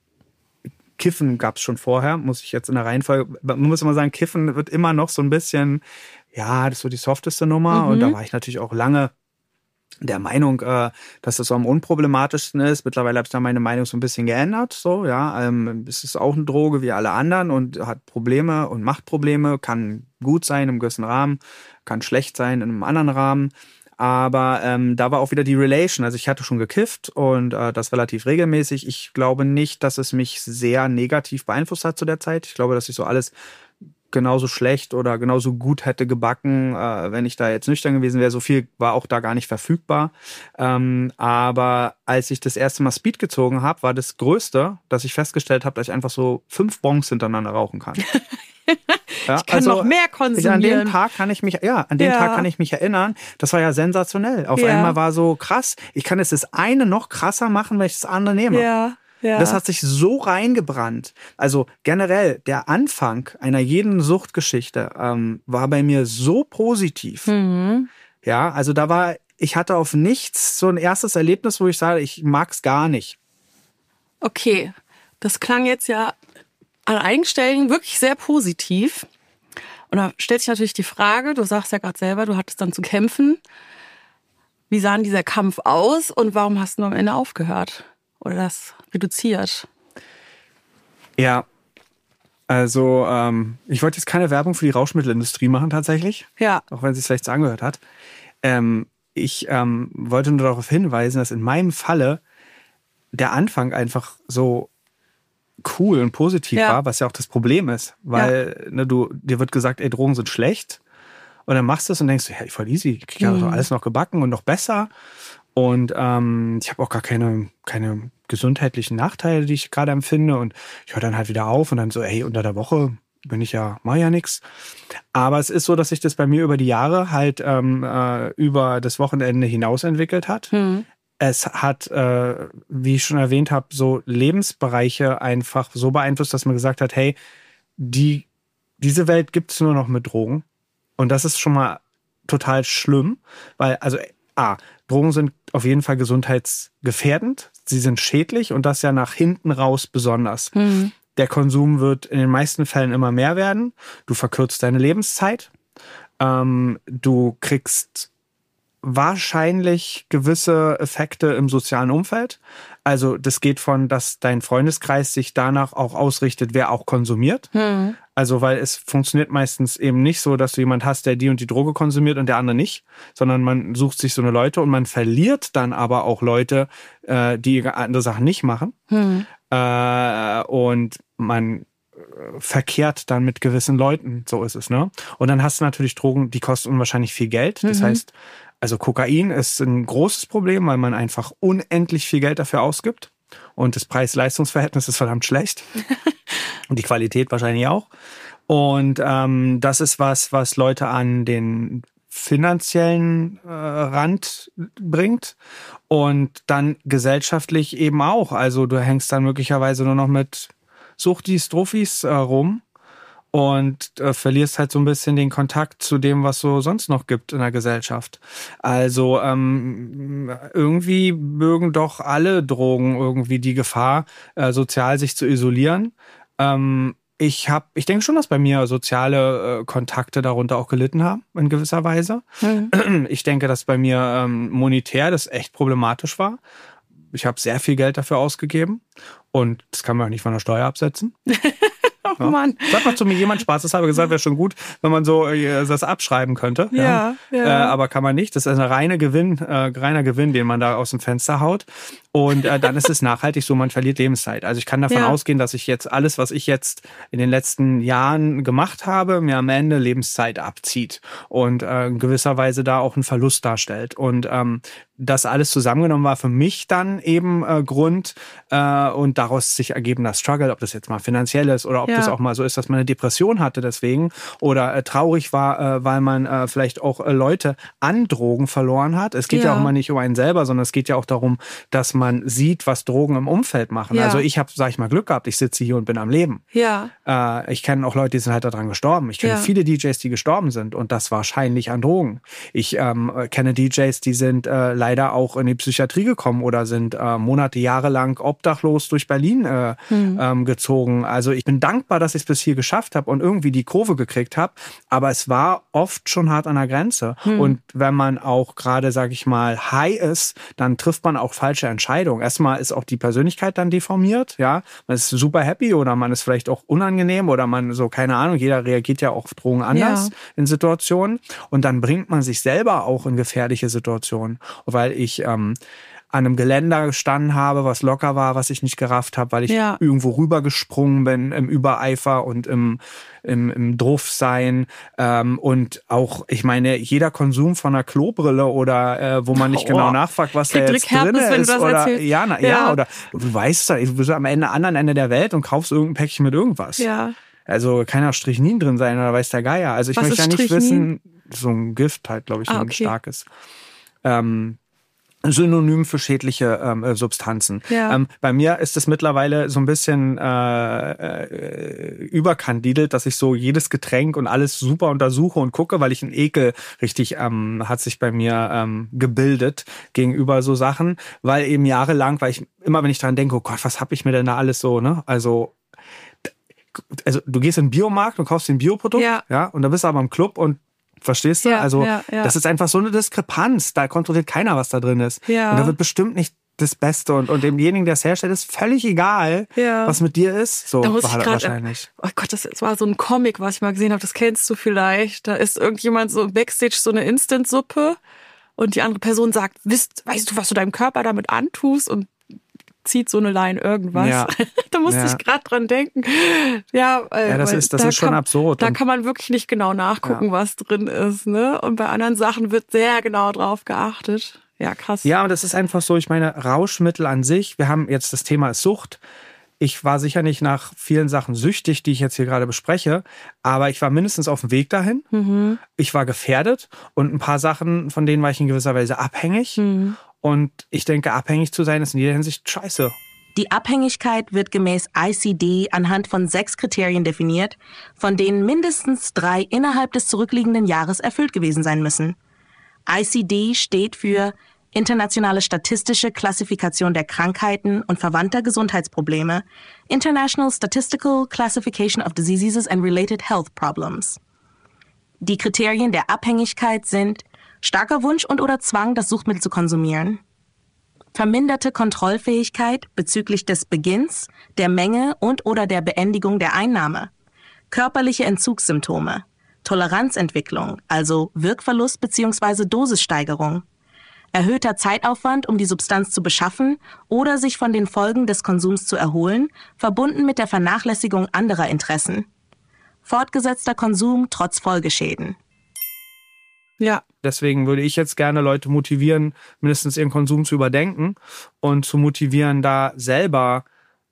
Kiffen gab es schon vorher, muss ich jetzt in der Reihenfolge, man muss immer sagen, Kiffen wird immer noch so ein bisschen, ja, das ist so die softeste Nummer. Mhm. Und da war ich natürlich auch lange der Meinung, äh, dass das so am unproblematischsten ist. Mittlerweile habe ich da meine Meinung so ein bisschen geändert. So, ja, ähm, es ist auch eine Droge wie alle anderen und hat Probleme und macht Probleme, kann gut sein im gewissen Rahmen, kann schlecht sein in einem anderen Rahmen. Aber ähm, da war auch wieder die Relation. Also ich hatte schon gekifft und äh, das relativ regelmäßig. Ich glaube nicht, dass es mich sehr negativ beeinflusst hat zu der Zeit. Ich glaube, dass ich so alles genauso schlecht oder genauso gut hätte gebacken, äh, wenn ich da jetzt nüchtern gewesen wäre. So viel war auch da gar nicht verfügbar. Ähm, aber als ich das erste Mal Speed gezogen habe, war das Größte, dass ich festgestellt habe, dass ich einfach so fünf Bongs hintereinander rauchen kann. Ja, ich kann also, noch mehr konsumieren. An dem Tag kann ich mich, ja, an dem ja. Tag kann ich mich erinnern. Das war ja sensationell. Auf ja. einmal war so krass. Ich kann jetzt das eine noch krasser machen, wenn ich das andere nehme. Ja. Ja. Das hat sich so reingebrannt. Also generell, der Anfang einer jeden Suchtgeschichte ähm, war bei mir so positiv. Mhm. Ja, also da war, ich hatte auf nichts so ein erstes Erlebnis, wo ich sage, ich mag's gar nicht. Okay, das klang jetzt ja an einigen Stellen wirklich sehr positiv. Und da stellt sich natürlich die Frage, du sagst ja gerade selber, du hattest dann zu kämpfen. Wie sah denn dieser Kampf aus und warum hast du am Ende aufgehört oder das reduziert? Ja, also ähm, ich wollte jetzt keine Werbung für die Rauschmittelindustrie machen tatsächlich. Ja. Auch wenn es sich vielleicht so angehört hat. Ähm, ich ähm, wollte nur darauf hinweisen, dass in meinem Falle der Anfang einfach so cool und positiv ja. war, was ja auch das Problem ist. Weil ja. ne, du, dir wird gesagt, ey, Drogen sind schlecht. Und dann machst du es und denkst, ja, voll easy, ich krieg ja mhm. alles noch gebacken und noch besser. Und ähm, ich habe auch gar keine, keine gesundheitlichen Nachteile, die ich gerade empfinde. Und ich höre dann halt wieder auf und dann so, hey, unter der Woche bin ich ja, mach ja nix. Aber es ist so, dass sich das bei mir über die Jahre halt ähm, äh, über das Wochenende hinaus entwickelt hat. Mhm. Es hat, äh, wie ich schon erwähnt habe, so Lebensbereiche einfach so beeinflusst, dass man gesagt hat, hey, die, diese Welt gibt's nur noch mit Drogen. Und das ist schon mal total schlimm, weil, also, A, Drogen sind auf jeden Fall gesundheitsgefährdend. Sie sind schädlich und das ja nach hinten raus besonders. Mhm. Der Konsum wird in den meisten Fällen immer mehr werden. Du verkürzt deine Lebenszeit. Ähm, du kriegst wahrscheinlich gewisse Effekte im sozialen Umfeld. Also das geht von, dass dein Freundeskreis sich danach auch ausrichtet, wer auch konsumiert. Hm. Also weil es funktioniert meistens eben nicht so, dass du jemand hast, der die und die Droge konsumiert und der andere nicht, sondern man sucht sich so eine Leute und man verliert dann aber auch Leute, äh, die andere Sachen nicht machen. Hm. Äh, und man verkehrt dann mit gewissen Leuten, so ist es, ne? Und dann hast du natürlich Drogen, die kosten unwahrscheinlich viel Geld. Das mhm. heißt, also Kokain ist ein großes Problem, weil man einfach unendlich viel Geld dafür ausgibt. Und das Preis-Leistungs-Verhältnis ist verdammt schlecht. Und die Qualität wahrscheinlich auch. Und ähm, das ist was, was Leute an den finanziellen äh, Rand bringt. Und dann gesellschaftlich eben auch. Also du hängst dann möglicherweise nur noch mit Suchtis, Trophys äh, rum und äh, verlierst halt so ein bisschen den Kontakt zu dem, was so sonst noch gibt in der Gesellschaft. Also ähm, irgendwie mögen doch alle Drogen irgendwie die Gefahr, äh, sozial sich zu isolieren. Ähm, ich habe, ich denke schon, dass bei mir soziale äh, Kontakte darunter auch gelitten haben, in gewisser Weise. Mhm. Ich denke, dass bei mir ähm, monetär das echt problematisch war. Ich habe sehr viel Geld dafür ausgegeben und das kann man auch nicht von der Steuer absetzen. Oh ja. Mann. Sag mal zu mir jemand, spaßeshalber gesagt, wäre schon gut, wenn man so äh, das abschreiben könnte. Ja, ja. ja. Äh, aber kann man nicht. Das ist ein reiner Gewinn, äh, reiner Gewinn, den man da aus dem Fenster haut. Und äh, dann ist es nachhaltig so, man verliert Lebenszeit. Also ich kann davon ja. ausgehen, dass ich jetzt alles, was ich jetzt in den letzten Jahren gemacht habe, mir am Ende Lebenszeit abzieht und äh, in gewisser Weise da auch einen Verlust darstellt. Und ähm, das alles zusammengenommen war für mich dann eben äh, Grund äh, und daraus sich ergebener Struggle, ob das jetzt mal finanziell ist oder ob ja. das auch mal so ist, dass man eine Depression hatte deswegen oder äh, traurig war, äh, weil man äh, vielleicht auch äh, Leute an Drogen verloren hat. Es geht ja. ja auch mal nicht um einen selber, sondern es geht ja auch darum, dass man sieht, was Drogen im Umfeld machen. Ja. Also ich habe, sag ich mal, Glück gehabt. Ich sitze hier und bin am Leben. Ja. Äh, ich kenne auch Leute, die sind halt daran gestorben. Ich kenne ja. viele D Js, die gestorben sind und das wahrscheinlich an Drogen. Ich ähm, kenne D Js, die sind äh, leider auch in die Psychiatrie gekommen oder sind äh, Monate, Jahre lang obdachlos durch Berlin äh, hm. ähm, gezogen. Also ich bin dankbar, dass ich es bis hier geschafft habe und irgendwie die Kurve gekriegt habe. Aber es war oft schon hart an der Grenze. Hm. Und wenn man auch gerade, sag ich mal, high ist, dann trifft man auch falsche Entscheidungen. Erstmal ist auch die Persönlichkeit dann deformiert. Ja, man ist super happy oder man ist vielleicht auch unangenehm oder man so, keine Ahnung, jeder reagiert ja auf Drogen anders ja. in Situationen. Und dann bringt man sich selber auch in gefährliche Situationen. Weil ich ähm, an einem Geländer gestanden habe, was locker war, was ich nicht gerafft habe, weil ich Ja. irgendwo rübergesprungen bin im Übereifer und im, im, im Druffsein. Ähm, und auch, ich meine, jeder Konsum von einer Klobrille oder äh, wo man nicht Oh. genau nachfragt, was da Krieg jetzt direkt drin Herpes, wenn du ist. das Oder, erzählst. ja, na, ja. Ja. oder du weißt, du bist am Ende, anderen Ende der Welt und kaufst irgendein Päckchen mit irgendwas. Ja. Also kann auch Strychnin drin sein oder weiß der Geier. Also ich Was möchte ist ja nicht Strychnin? wissen, so ein Gift halt, glaube ich, so Ah, ein okay. starkes. Ähm, Synonym für schädliche ähm, äh, Substanzen. Ja. Ähm, bei mir ist es mittlerweile so ein bisschen äh, äh, überkandidelt, dass ich so jedes Getränk und alles super untersuche und gucke, weil ich einen Ekel richtig ähm, hat sich bei mir ähm, gebildet gegenüber so Sachen, weil eben jahrelang, weil ich immer, wenn ich dran denke, oh Gott, was habe ich mir denn da alles so, ne? Also also du gehst in den Biomarkt und kaufst den Bioprodukt, Ja. ja, und da bist du aber im Club und verstehst du? Ja, also ja, ja. das ist einfach so eine Diskrepanz. Da kontrolliert keiner, was da drin ist. Ja. Und da wird bestimmt nicht das Beste. Und, und demjenigen, der es herstellt, ist völlig egal, Ja. was mit dir ist. So Da muss war ich das gerade, wahrscheinlich. oh Gott, das, das war so ein Comic, was ich mal gesehen habe, das kennst du vielleicht. Da ist irgendjemand so Backstage so eine Instant-Suppe und die andere Person sagt, weißt, weißt du, was du deinem Körper damit antust? Und zieht so eine Line irgendwas. Ja. Da musste Ja. ich gerade dran denken. Ja, äh, Ja, das weil ist, das da ist schon kann, absurd. Da Und kann man wirklich nicht genau nachgucken, Ja. was drin ist. Ne? Und bei anderen Sachen wird sehr genau drauf geachtet. Ja, krass. Ja, und das ist einfach so, ich meine, Rauschmittel an sich, wir haben jetzt das Thema ist Sucht. Ich war sicher nicht nach vielen Sachen süchtig, die ich jetzt hier gerade bespreche, aber ich war mindestens auf dem Weg dahin. Mhm. Ich war gefährdet und ein paar Sachen, von denen war ich in gewisser Weise abhängig. Mhm. Und ich denke, abhängig zu sein ist in jeder Hinsicht scheiße. Die Abhängigkeit wird gemäß I C D anhand von sechs Kriterien definiert, von denen mindestens drei innerhalb des zurückliegenden Jahres erfüllt gewesen sein müssen. I C D steht für Internationale Statistische Klassifikation der Krankheiten und verwandter Gesundheitsprobleme, International Statistical Classification of Diseases and Related Health Problems. Die Kriterien der Abhängigkeit sind starker Wunsch und oder Zwang, das Suchtmittel zu konsumieren, verminderte Kontrollfähigkeit bezüglich des Beginns, der Menge und oder der Beendigung der Einnahme, körperliche Entzugssymptome, Toleranzentwicklung, also Wirkverlust bzw. Dosissteigerung, erhöhter Zeitaufwand, um die Substanz zu beschaffen oder sich von den Folgen des Konsums zu erholen, verbunden mit der Vernachlässigung anderer Interessen, fortgesetzter Konsum trotz Folgeschäden. Ja. Deswegen würde ich jetzt gerne Leute motivieren, mindestens ihren Konsum zu überdenken und zu motivieren, da selber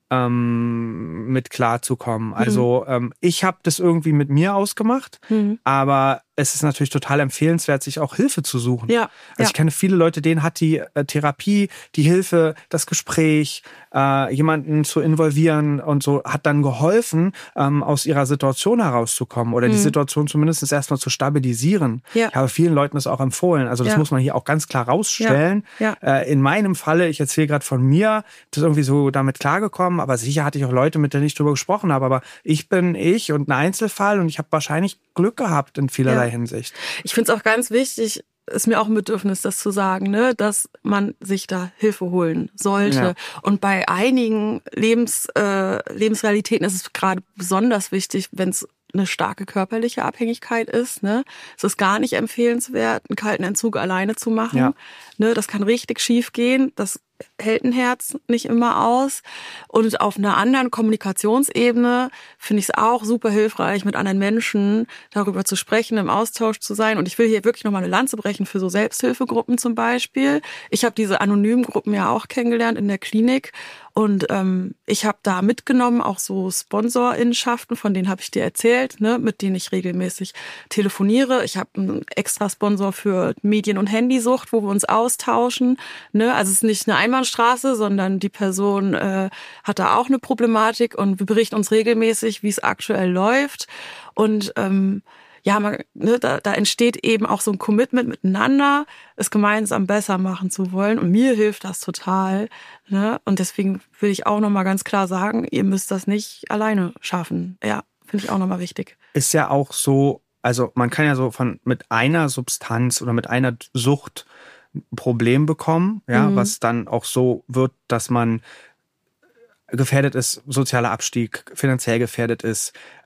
ähm, mit klarzukommen. Also ähm, ich habe das irgendwie mit mir ausgemacht, Mhm. aber es ist natürlich total empfehlenswert, sich auch Hilfe zu suchen. Ja. Also ja. ich kenne viele Leute, denen hat die äh, Therapie, die Hilfe, das Gespräch, äh, jemanden zu involvieren und so, hat dann geholfen, ähm, aus ihrer Situation herauszukommen oder die Situation zumindest erstmal zu stabilisieren. Ja. Ich habe vielen Leuten das auch empfohlen. Also das Ja. muss man hier auch ganz klar rausstellen. Ja. Äh, in meinem Falle, ich erzähle gerade von mir, das ist irgendwie so damit klargekommen, aber sicher hatte ich auch Leute, mit denen ich drüber gesprochen habe. Aber ich bin ich und ein Einzelfall und ich habe wahrscheinlich Glück gehabt in vielerlei Ja. Hinsicht. Ich finde es auch ganz wichtig, ist mir auch ein Bedürfnis, das zu sagen, ne, dass man sich da Hilfe holen sollte. Ja. Und bei einigen Lebens, äh, Lebensrealitäten ist es gerade besonders wichtig, wenn es eine starke körperliche Abhängigkeit ist. Ne? Es ist gar nicht empfehlenswert, einen kalten Entzug alleine zu machen. Ja. Ne, das kann richtig schief gehen. Das hält ein Herz nicht immer aus. Und auf einer anderen Kommunikationsebene finde ich es auch super hilfreich, mit anderen Menschen darüber zu sprechen, im Austausch zu sein. Und ich will hier wirklich nochmal eine Lanze brechen für so Selbsthilfegruppen zum Beispiel. Ich habe diese anonymen Gruppen ja auch kennengelernt in der Klinik. Und ähm, ich habe da mitgenommen auch so Sponsorinnenschaften, von denen habe ich dir erzählt, ne, mit denen ich regelmäßig telefoniere. Ich habe einen extra Sponsor für Medien- und Handysucht, wo wir uns austauschen. Ne? Also es ist nicht eine Einbahnstraße, sondern die Person äh, hat da auch eine Problematik und wir berichten uns regelmäßig, wie es aktuell läuft. Und ähm, ja, man, ne, da, da entsteht eben auch so ein Commitment miteinander, es gemeinsam besser machen zu wollen. Und mir hilft das total. Ne? Und deswegen will ich auch nochmal ganz klar sagen, ihr müsst das nicht alleine schaffen. Ja, finde ich auch nochmal wichtig. Ist ja auch so, also man kann ja so von mit einer Substanz oder mit einer Sucht ein Problem bekommen, ja, Mhm. was dann auch so wird, dass man gefährdet ist, sozialer Abstieg, finanziell gefährdet ist,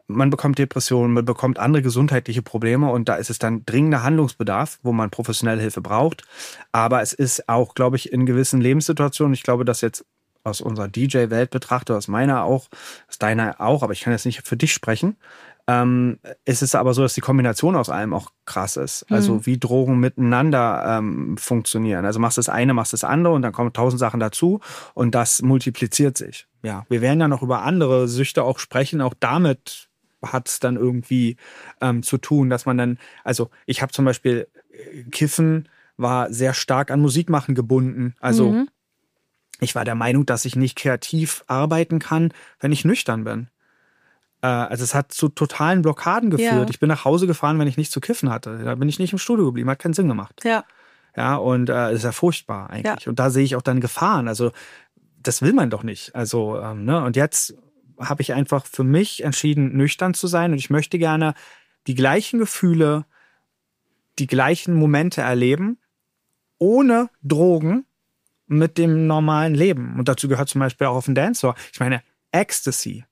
man bekommt Depressionen, man bekommt andere gesundheitliche Probleme und da ist es dann dringender Handlungsbedarf, wo man professionelle Hilfe braucht. Aber es ist auch, glaube ich, in gewissen Lebenssituationen, ich glaube, dass jetzt aus unserer D J-Welt betrachtet, aus meiner auch, aus deiner auch, aber ich kann jetzt nicht für dich sprechen, ähm, es ist aber so, dass die Kombination aus allem auch krass ist. Also Mhm. wie Drogen miteinander ähm, funktionieren. Also machst das eine, machst das andere und dann kommen tausend Sachen dazu und das multipliziert sich. Ja, wir werden ja noch über andere Süchte auch sprechen, auch damit hat es dann irgendwie ähm, zu tun, dass man dann, also ich habe zum Beispiel, äh, Kiffen war sehr stark an Musikmachen gebunden. Also Mhm. ich war der Meinung, dass ich nicht kreativ arbeiten kann, wenn ich nüchtern bin. Äh, also es hat zu totalen Blockaden geführt. Ja. Ich bin nach Hause gefahren, wenn ich nichts zu kiffen hatte. Da bin ich nicht im Studio geblieben, hat keinen Sinn gemacht. Ja. Ja, und äh, das ist ja furchtbar eigentlich. Ja. Und da sehe ich auch dann Gefahren. Also das will man doch nicht. Also, ähm, ne? Und jetzt habe ich einfach für mich entschieden, nüchtern zu sein. Und ich möchte gerne die gleichen Gefühle, die gleichen Momente erleben, ohne Drogen, mit dem normalen Leben. Und dazu gehört zum Beispiel auch auf dem Dancefloor. Ich meine, Ecstasy.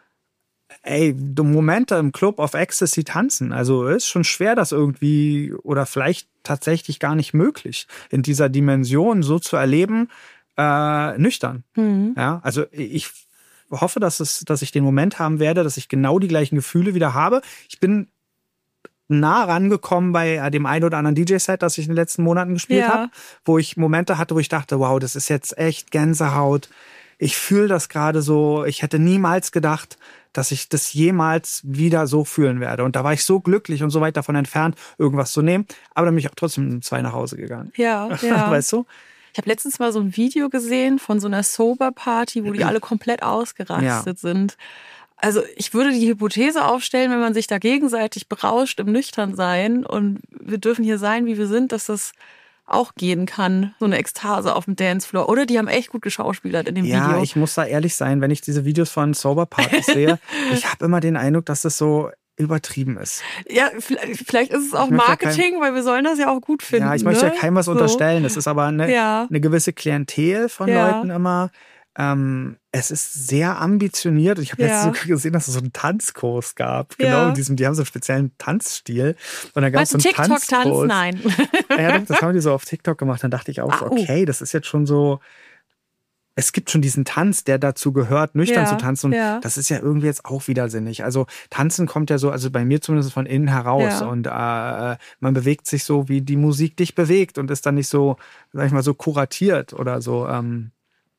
Ey, die Momente im Club auf Ecstasy tanzen. Also ist schon schwer, das irgendwie oder vielleicht tatsächlich gar nicht möglich, in dieser Dimension so zu erleben, äh, nüchtern. Mhm. Ja, also ich hoffe, dass es, dass ich den Moment haben werde, dass ich genau die gleichen Gefühle wieder habe. Ich bin nah rangekommen bei dem einen oder anderen D J-Set, das ich in den letzten Monaten gespielt Ja. habe, wo ich Momente hatte, wo ich dachte, wow, das ist jetzt echt Gänsehaut. Ich fühle das gerade so. Ich hätte niemals gedacht, dass ich das jemals wieder so fühlen werde. Und da war ich so glücklich und so weit davon entfernt, irgendwas zu nehmen. Aber dann bin ich auch trotzdem um zwei nach Hause gegangen. Ja, ja. Weißt du? Ich habe letztens mal so ein Video gesehen von so einer Sober-Party, wo die alle komplett ausgerastet sind. Also ich würde die Hypothese aufstellen, wenn man sich da gegenseitig berauscht im Nüchternsein und wir dürfen hier sein, wie wir sind, dass das auch gehen kann, so eine Ekstase auf dem Dancefloor. Oder die haben echt gut geschauspielert in dem Ja, Video. ich muss da ehrlich sein, wenn ich diese Videos von Sober-Partys sehe, ich habe immer den Eindruck, dass das so übertrieben ist. Ja, vielleicht vielleicht ist es auch Ich möchte ja Marketing, weil wir sollen das ja auch gut finden. Ja, ich möchte ne? ja keinem was So. unterstellen. Das ist aber eine, Ja. eine gewisse Klientel von Ja. Leuten immer. Ähm, es ist sehr ambitioniert. Ich habe Ja. jetzt sogar gesehen, dass es so einen Tanzkurs gab. Genau, Ja. in diesem, die haben so einen speziellen Tanzstil. Und dann gab es Meinst so du einen TikTok-Tanz? Tanzkurs. Nein. Ja, doch, das haben die so auf TikTok gemacht. Dann dachte ich auch, Ah, so, oh. okay, das ist jetzt schon so. Es gibt schon diesen Tanz, der dazu gehört, nüchtern Ja, zu tanzen. Und ja. das ist ja irgendwie jetzt auch widersinnig. Also Tanzen kommt ja so, also bei mir zumindest von innen heraus. Ja. Und äh, man bewegt sich so, wie die Musik dich bewegt und ist dann nicht so, sag ich mal, so kuratiert oder so. Ähm,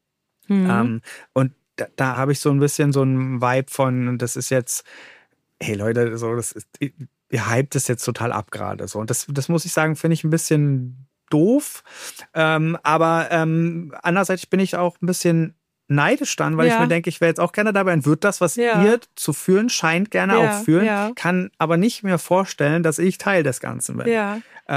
Mhm. ähm, und da, da habe ich so ein bisschen so einen Vibe von, und das ist jetzt, hey Leute, so, das ist, ihr hypt es jetzt total ab gerade. So. Und das, das muss ich sagen, finde ich ein bisschen doof. Ähm, aber ähm, andererseits bin ich auch ein bisschen neidisch dann, weil Ja. ich mir denke, ich wäre jetzt auch gerne dabei und würde das, was Ja. ihr zu fühlen scheint, gerne Ja, auch fühlen, ja. kann aber nicht mehr vorstellen, dass ich Teil des Ganzen bin. Ja.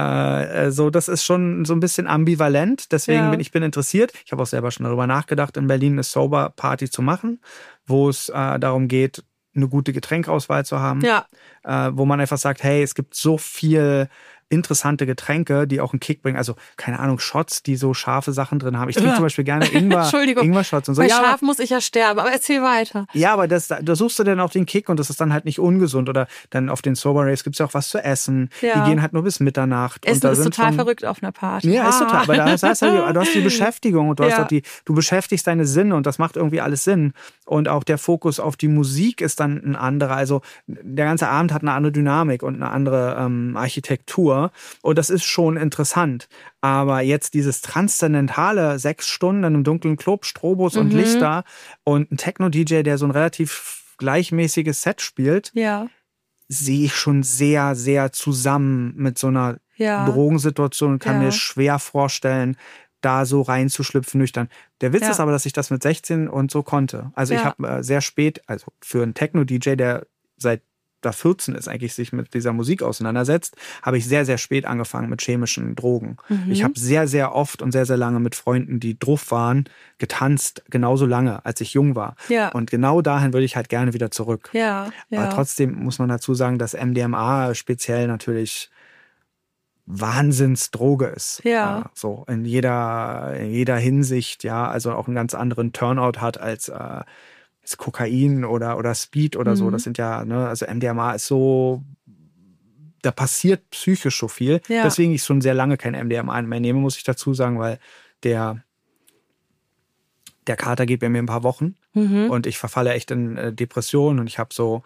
Äh, so, das ist schon so ein bisschen ambivalent. Deswegen Ja. bin ich bin interessiert. Ich habe auch selber schon darüber nachgedacht, in Berlin eine Sober-Party zu machen, wo es äh, darum geht, eine gute Getränkauswahl zu haben. Ja. Äh, wo man einfach sagt, hey, es gibt so viel interessante Getränke, die auch einen Kick bringen. Also, keine Ahnung, Shots, die so scharfe Sachen drin haben. Ich trinke Äh. zum Beispiel gerne Ingwer, Entschuldigung. Ingwer-Shots und so. Bei Ja, aber- Schaf muss ich ja sterben, aber erzähl weiter. ja, aber das, da suchst du dann auch den Kick und das ist dann halt nicht ungesund. Oder dann auf den Sober Raves gibt es ja auch was zu essen. Ja. Die gehen halt nur bis Mitternacht. Essen und da ist sind total schon, verrückt auf einer Party. Ja, ist Ah. total. Aber da hast, hast du, du hast die Beschäftigung und du hast Ja. auch die, du beschäftigst deine Sinne und das macht irgendwie alles Sinn. Und auch der Fokus auf die Musik ist dann ein anderer. Also der ganze Abend hat eine andere Dynamik und eine andere ähm, Architektur. Und das ist schon interessant. Aber jetzt dieses transzendentale sechs Stunden in einem dunklen Club, Strobos und Mhm. Lichter und ein Techno-D J, der so ein relativ gleichmäßiges Set spielt, Ja. sehe ich schon sehr, sehr zusammen mit so einer Ja. Drogensituation und kann Ja. mir schwer vorstellen, da so reinzuschlüpfen nüchtern. Der Witz Ja. ist aber, dass ich das mit sechzehn und so konnte. Also ich Ja. habe äh, sehr spät, also für einen Techno-D J, der seit da vierzehn ist, eigentlich sich mit dieser Musik auseinandersetzt, habe ich sehr, sehr spät angefangen mit chemischen Drogen. Mhm. Ich habe sehr, sehr oft und sehr, sehr lange mit Freunden, die drauf waren, getanzt, genauso lange, als ich jung war. Ja. Und genau dahin würde ich halt gerne wieder zurück. Ja. Ja. Aber trotzdem muss man dazu sagen, dass M D M A speziell natürlich Wahnsinnsdroge ist. Ja. Äh, so in jeder, in jeder Hinsicht, ja, also auch einen ganz anderen Turnout hat als äh, ist Kokain oder, oder Speed oder mhm. so. Das sind ja, ne, also M D M A ist so, da passiert psychisch so viel. Ja. Deswegen ich schon sehr lange kein M D M A mehr nehme, muss ich dazu sagen, weil der, der Kater geht bei mir ein paar Wochen mhm. und ich verfalle echt in äh, Depressionen und ich habe so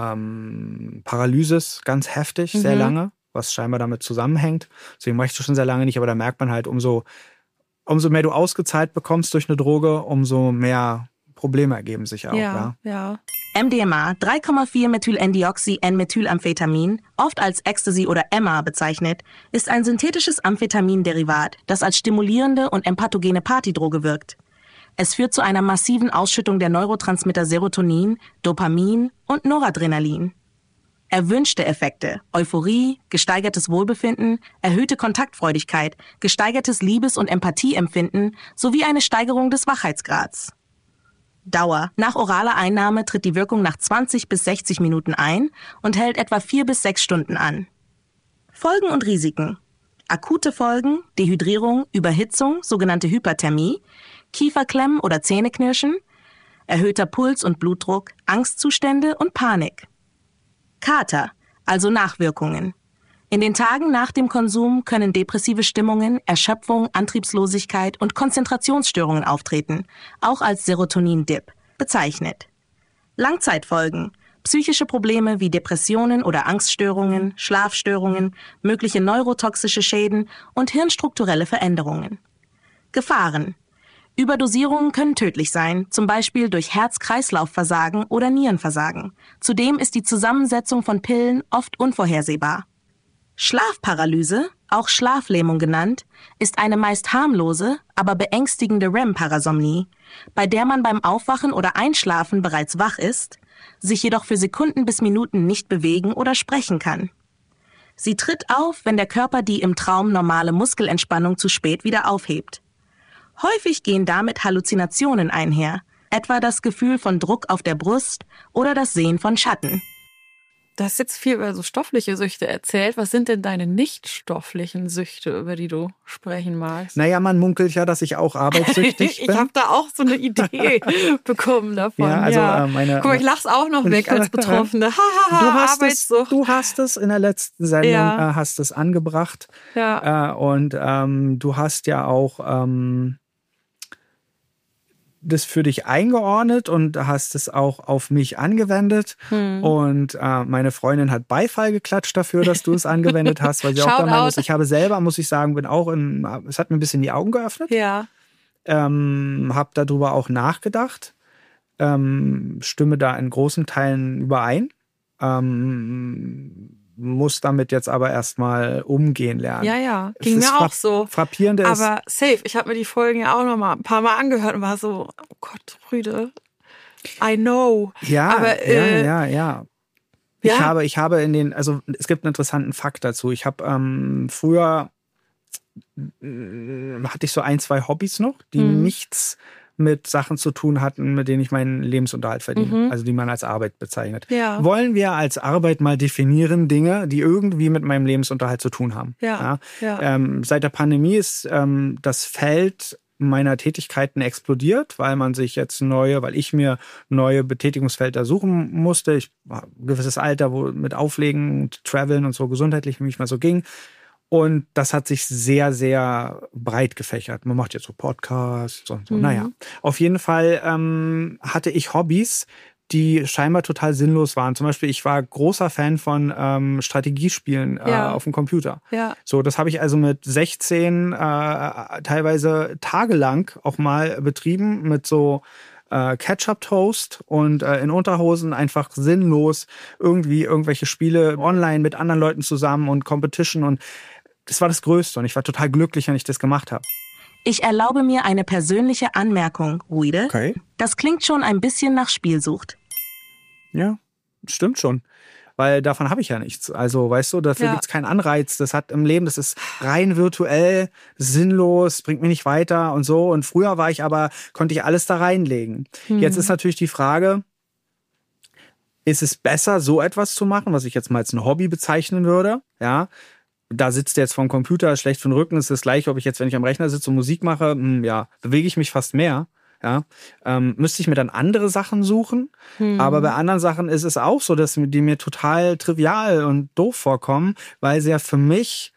ähm, Paralysis ganz heftig, mhm. sehr lange, was scheinbar damit zusammenhängt. Deswegen mache ich das schon sehr lange nicht, aber da merkt man halt, umso, umso mehr du ausgezahlt bekommst durch eine Droge, umso mehr Probleme ergeben sich auch. Ja, ja. ja. M D M A, drei Komma vier Methylendeoxy-N-Methylamphetamin, oft als Ecstasy oder M A bezeichnet, ist ein synthetisches Amphetaminderivat, das als stimulierende und empathogene Partydroge wirkt. Es führt zu einer massiven Ausschüttung der Neurotransmitter Serotonin, Dopamin und Noradrenalin. Erwünschte Effekte, Euphorie, gesteigertes Wohlbefinden, erhöhte Kontaktfreudigkeit, gesteigertes Liebes- und Empathieempfinden sowie eine Steigerung des Wachheitsgrads. Dauer. Nach oraler Einnahme tritt die Wirkung nach zwanzig bis sechzig Minuten ein und hält etwa vier bis sechs Stunden an. Folgen und Risiken. Akute Folgen, Dehydrierung, Überhitzung, sogenannte Hyperthermie, Kieferklemmen oder Zähneknirschen, erhöhter Puls und Blutdruck, Angstzustände und Panik. Kater, also Nachwirkungen. In den Tagen nach dem Konsum können depressive Stimmungen, Erschöpfung, Antriebslosigkeit und Konzentrationsstörungen auftreten, auch als Serotonin-Dip bezeichnet. Langzeitfolgen, psychische Probleme wie Depressionen oder Angststörungen, Schlafstörungen, mögliche neurotoxische Schäden und hirnstrukturelle Veränderungen. Gefahren. Überdosierungen können tödlich sein, zum Beispiel durch Herz-Kreislauf-Versagen oder Nierenversagen. Zudem ist die Zusammensetzung von Pillen oft unvorhersehbar. Schlafparalyse, auch Schlaflähmung genannt, ist eine meist harmlose, aber beängstigende R E M-Parasomnie, bei der man beim Aufwachen oder Einschlafen bereits wach ist, sich jedoch für Sekunden bis Minuten nicht bewegen oder sprechen kann. Sie tritt auf, wenn der Körper die im Traum normale Muskelentspannung zu spät wieder aufhebt. Häufig gehen damit Halluzinationen einher, etwa das Gefühl von Druck auf der Brust oder das Sehen von Schatten. Du hast jetzt viel über so stoffliche Süchte erzählt. Was sind denn deine nicht stofflichen Süchte, über die du sprechen magst? Naja, man munkelt ja, dass ich auch arbeitssüchtig bin. Ich habe da auch so eine Idee bekommen davon. Ja, also ja. Äh, meine, Guck mal, ich lach's auch noch weg als Betroffene. du, hast es, du hast es in der letzten Sendung ja. äh, hast es angebracht. Ja. Äh, und ähm, du hast ja auch ähm, das für dich eingeordnet und hast es auch auf mich angewendet. Hm. Und äh, meine Freundin hat Beifall geklatscht dafür, dass du es angewendet hast, weil sie auch der Meinung ist, ich habe selber, muss ich sagen, bin auch in, es hat mir ein bisschen die Augen geöffnet. Ja. Ähm, habe darüber auch nachgedacht. Ähm, stimme da in großen Teilen überein. Ähm, muss damit jetzt aber erstmal umgehen lernen. Ja, ja, ging mir auch so. Frappierende ist. Aber safe, ich habe mir die Folgen ja auch noch mal ein paar Mal angehört und war so, oh Gott, Rüde, I know. Ja, aber, äh, ja, ja, ja. Ich ja. habe, ich habe in den, also es gibt einen interessanten Fakt dazu. Ich habe ähm, früher äh, hatte ich so ein, zwei Hobbys noch, die hm. nichts mit Sachen zu tun hatten, mit denen ich meinen Lebensunterhalt verdiene, mhm. also die man als Arbeit bezeichnet. Ja. Wollen wir als Arbeit mal definieren Dinge, die irgendwie mit meinem Lebensunterhalt zu tun haben? Ja. Ja? Ja. Ähm, seit der Pandemie ist ähm, das Feld meiner Tätigkeiten explodiert, weil man sich jetzt neue, weil ich mir neue Betätigungsfelder suchen musste. Ich war ein gewisses Alter, wo mit Auflegen und Traveln und so gesundheitlich, wie mich mal so ging. Und das hat sich sehr, sehr breit gefächert. Man macht jetzt so Podcasts und so. Mhm. Naja, auf jeden Fall ähm, hatte ich Hobbys, die scheinbar total sinnlos waren. Zum Beispiel, ich war großer Fan von ähm, Strategiespielen äh, ja. auf dem Computer. Ja. So, das habe ich also mit sechzehn äh, teilweise tagelang auch mal betrieben mit so äh, Ketchup-Toast und äh, in Unterhosen einfach sinnlos irgendwie irgendwelche Spiele online mit anderen Leuten zusammen und Competition und das war das Größte und ich war total glücklich, wenn ich das gemacht habe. Ich erlaube mir eine persönliche Anmerkung, Ruide. Okay. Das klingt schon ein bisschen nach Spielsucht. Ja, stimmt schon. Weil davon habe ich ja nichts. Also, weißt du, dafür ja. gibt es keinen Anreiz. Das hat im Leben, das ist rein virtuell, sinnlos, bringt mich nicht weiter und so. Und früher war ich aber, konnte ich alles da reinlegen. Hm. Jetzt ist natürlich die Frage, ist es besser, so etwas zu machen, was ich jetzt mal als ein Hobby bezeichnen würde, ja, da sitzt der jetzt vorm Computer, schlecht für den Rücken, ist das gleiche, ob ich jetzt, wenn ich am Rechner sitze und Musik mache, mh, ja, bewege ich mich fast mehr. Ja, ähm, müsste ich mir dann andere Sachen suchen. Hm. Aber bei anderen Sachen ist es auch so, dass die mir total trivial und doof vorkommen, weil sie ja für mich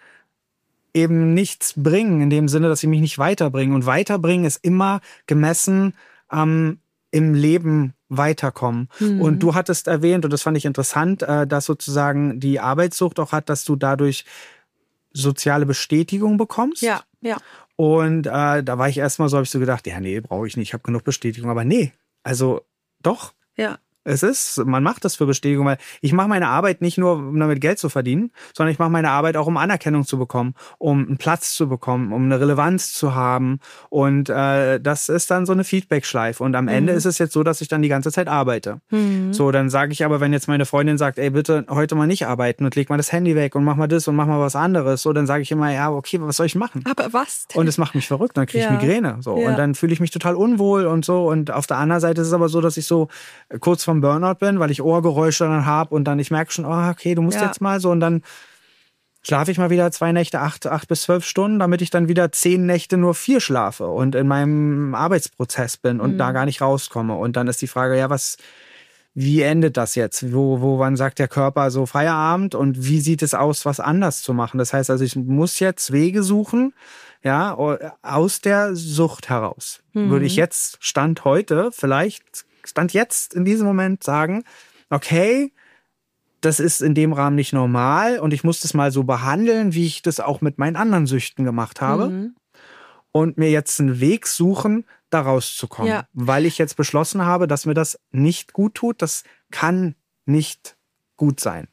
eben nichts bringen, in dem Sinne, dass sie mich nicht weiterbringen. Und weiterbringen ist immer gemessen am im Leben weiterkommen. Hm. Und du hattest erwähnt, und das fand ich interessant, dass sozusagen die Arbeitssucht auch hat, dass du dadurch soziale Bestätigung bekommst. Ja, ja. Und äh, da war ich erstmal so, habe ich so gedacht, ja, nee, brauche ich nicht, ich habe genug Bestätigung. Aber nee, also doch. Ja. Es ist, man macht das für Bestätigung, weil ich mache meine Arbeit nicht nur, um damit Geld zu verdienen, sondern ich mache meine Arbeit auch, um Anerkennung zu bekommen, um einen Platz zu bekommen, um eine Relevanz zu haben. Und äh, das ist dann so eine Feedback-Schleife. Und am mhm. Ende ist es jetzt so, dass ich dann die ganze Zeit arbeite. Mhm. So, dann sage ich aber, wenn jetzt meine Freundin sagt, ey, bitte heute mal nicht arbeiten und leg mal das Handy weg und mach mal das und mach mal was anderes, so, dann sage ich immer, ja, okay, was soll ich machen? Aber was denn? Und es macht mich verrückt, dann kriege ich ja. Migräne. So. Ja. Und dann fühle ich mich total unwohl und so. Und auf der anderen Seite ist es aber so, dass ich so kurz vorm Burnout bin, weil ich Ohrgeräusche dann habe und dann ich merke schon, oh, okay, du musst ja. jetzt mal so, und dann schlafe ich mal wieder zwei Nächte, acht, acht bis zwölf Stunden, damit ich dann wieder zehn Nächte nur vier schlafe und in meinem Arbeitsprozess bin und mhm. da gar nicht rauskomme. Und dann ist die Frage, ja, was, wie endet das jetzt? Wo, wo, wann sagt der Körper so Feierabend und wie sieht es aus, was anders zu machen? Das heißt also, ich muss jetzt Wege suchen, ja, aus der Sucht heraus. Mhm. Würde ich jetzt, Stand heute, vielleicht Stand jetzt in diesem Moment sagen, okay, das ist in dem Rahmen nicht normal und ich muss das mal so behandeln, wie ich das auch mit meinen anderen Süchten gemacht habe mhm. und mir jetzt einen Weg suchen, da rauszukommen. Ja. Weil ich jetzt beschlossen habe, dass mir das nicht gut tut. Das kann nicht gut sein.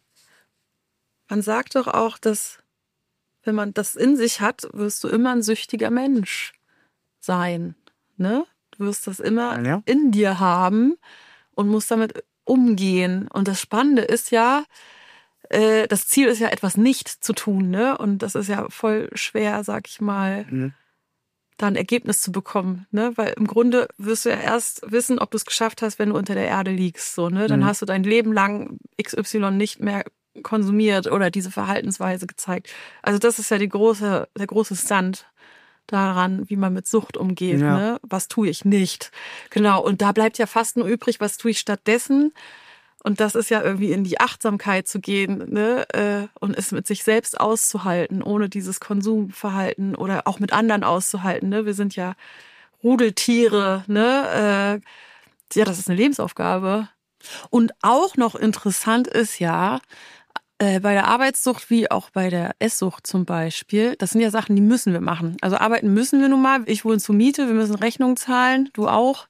Man sagt doch auch, dass wenn man das in sich hat, wirst du immer ein süchtiger Mensch sein, ne? Du wirst das immer ja. in dir haben und musst damit umgehen. Und das Spannende ist ja, äh, das Ziel ist ja, etwas nicht zu tun, ne? Und das ist ja voll schwer, sag ich mal, mhm. da ein Ergebnis zu bekommen, ne? Weil im Grunde wirst du ja erst wissen, ob du es geschafft hast, wenn du unter der Erde liegst, so, ne? Dann mhm. hast du dein Leben lang X Y nicht mehr konsumiert oder diese Verhaltensweise gezeigt. Also das ist ja die große, der große Stunt daran, wie man mit Sucht umgeht. Ja. Ne? Was tue ich nicht? Genau, und da bleibt ja fast nur übrig, was tue ich stattdessen? Und das ist ja irgendwie in die Achtsamkeit zu gehen, ne? äh, und es mit sich selbst auszuhalten, ohne dieses Konsumverhalten oder auch mit anderen auszuhalten. Ne? Wir sind ja Rudeltiere. Ne? Äh, ja, das ist eine Lebensaufgabe. Und auch noch interessant ist ja, bei der Arbeitssucht wie auch bei der Esssucht zum Beispiel, das sind ja Sachen, die müssen wir machen. Also arbeiten müssen wir nun mal. Ich wohne zur Miete, wir müssen Rechnungen zahlen, du auch.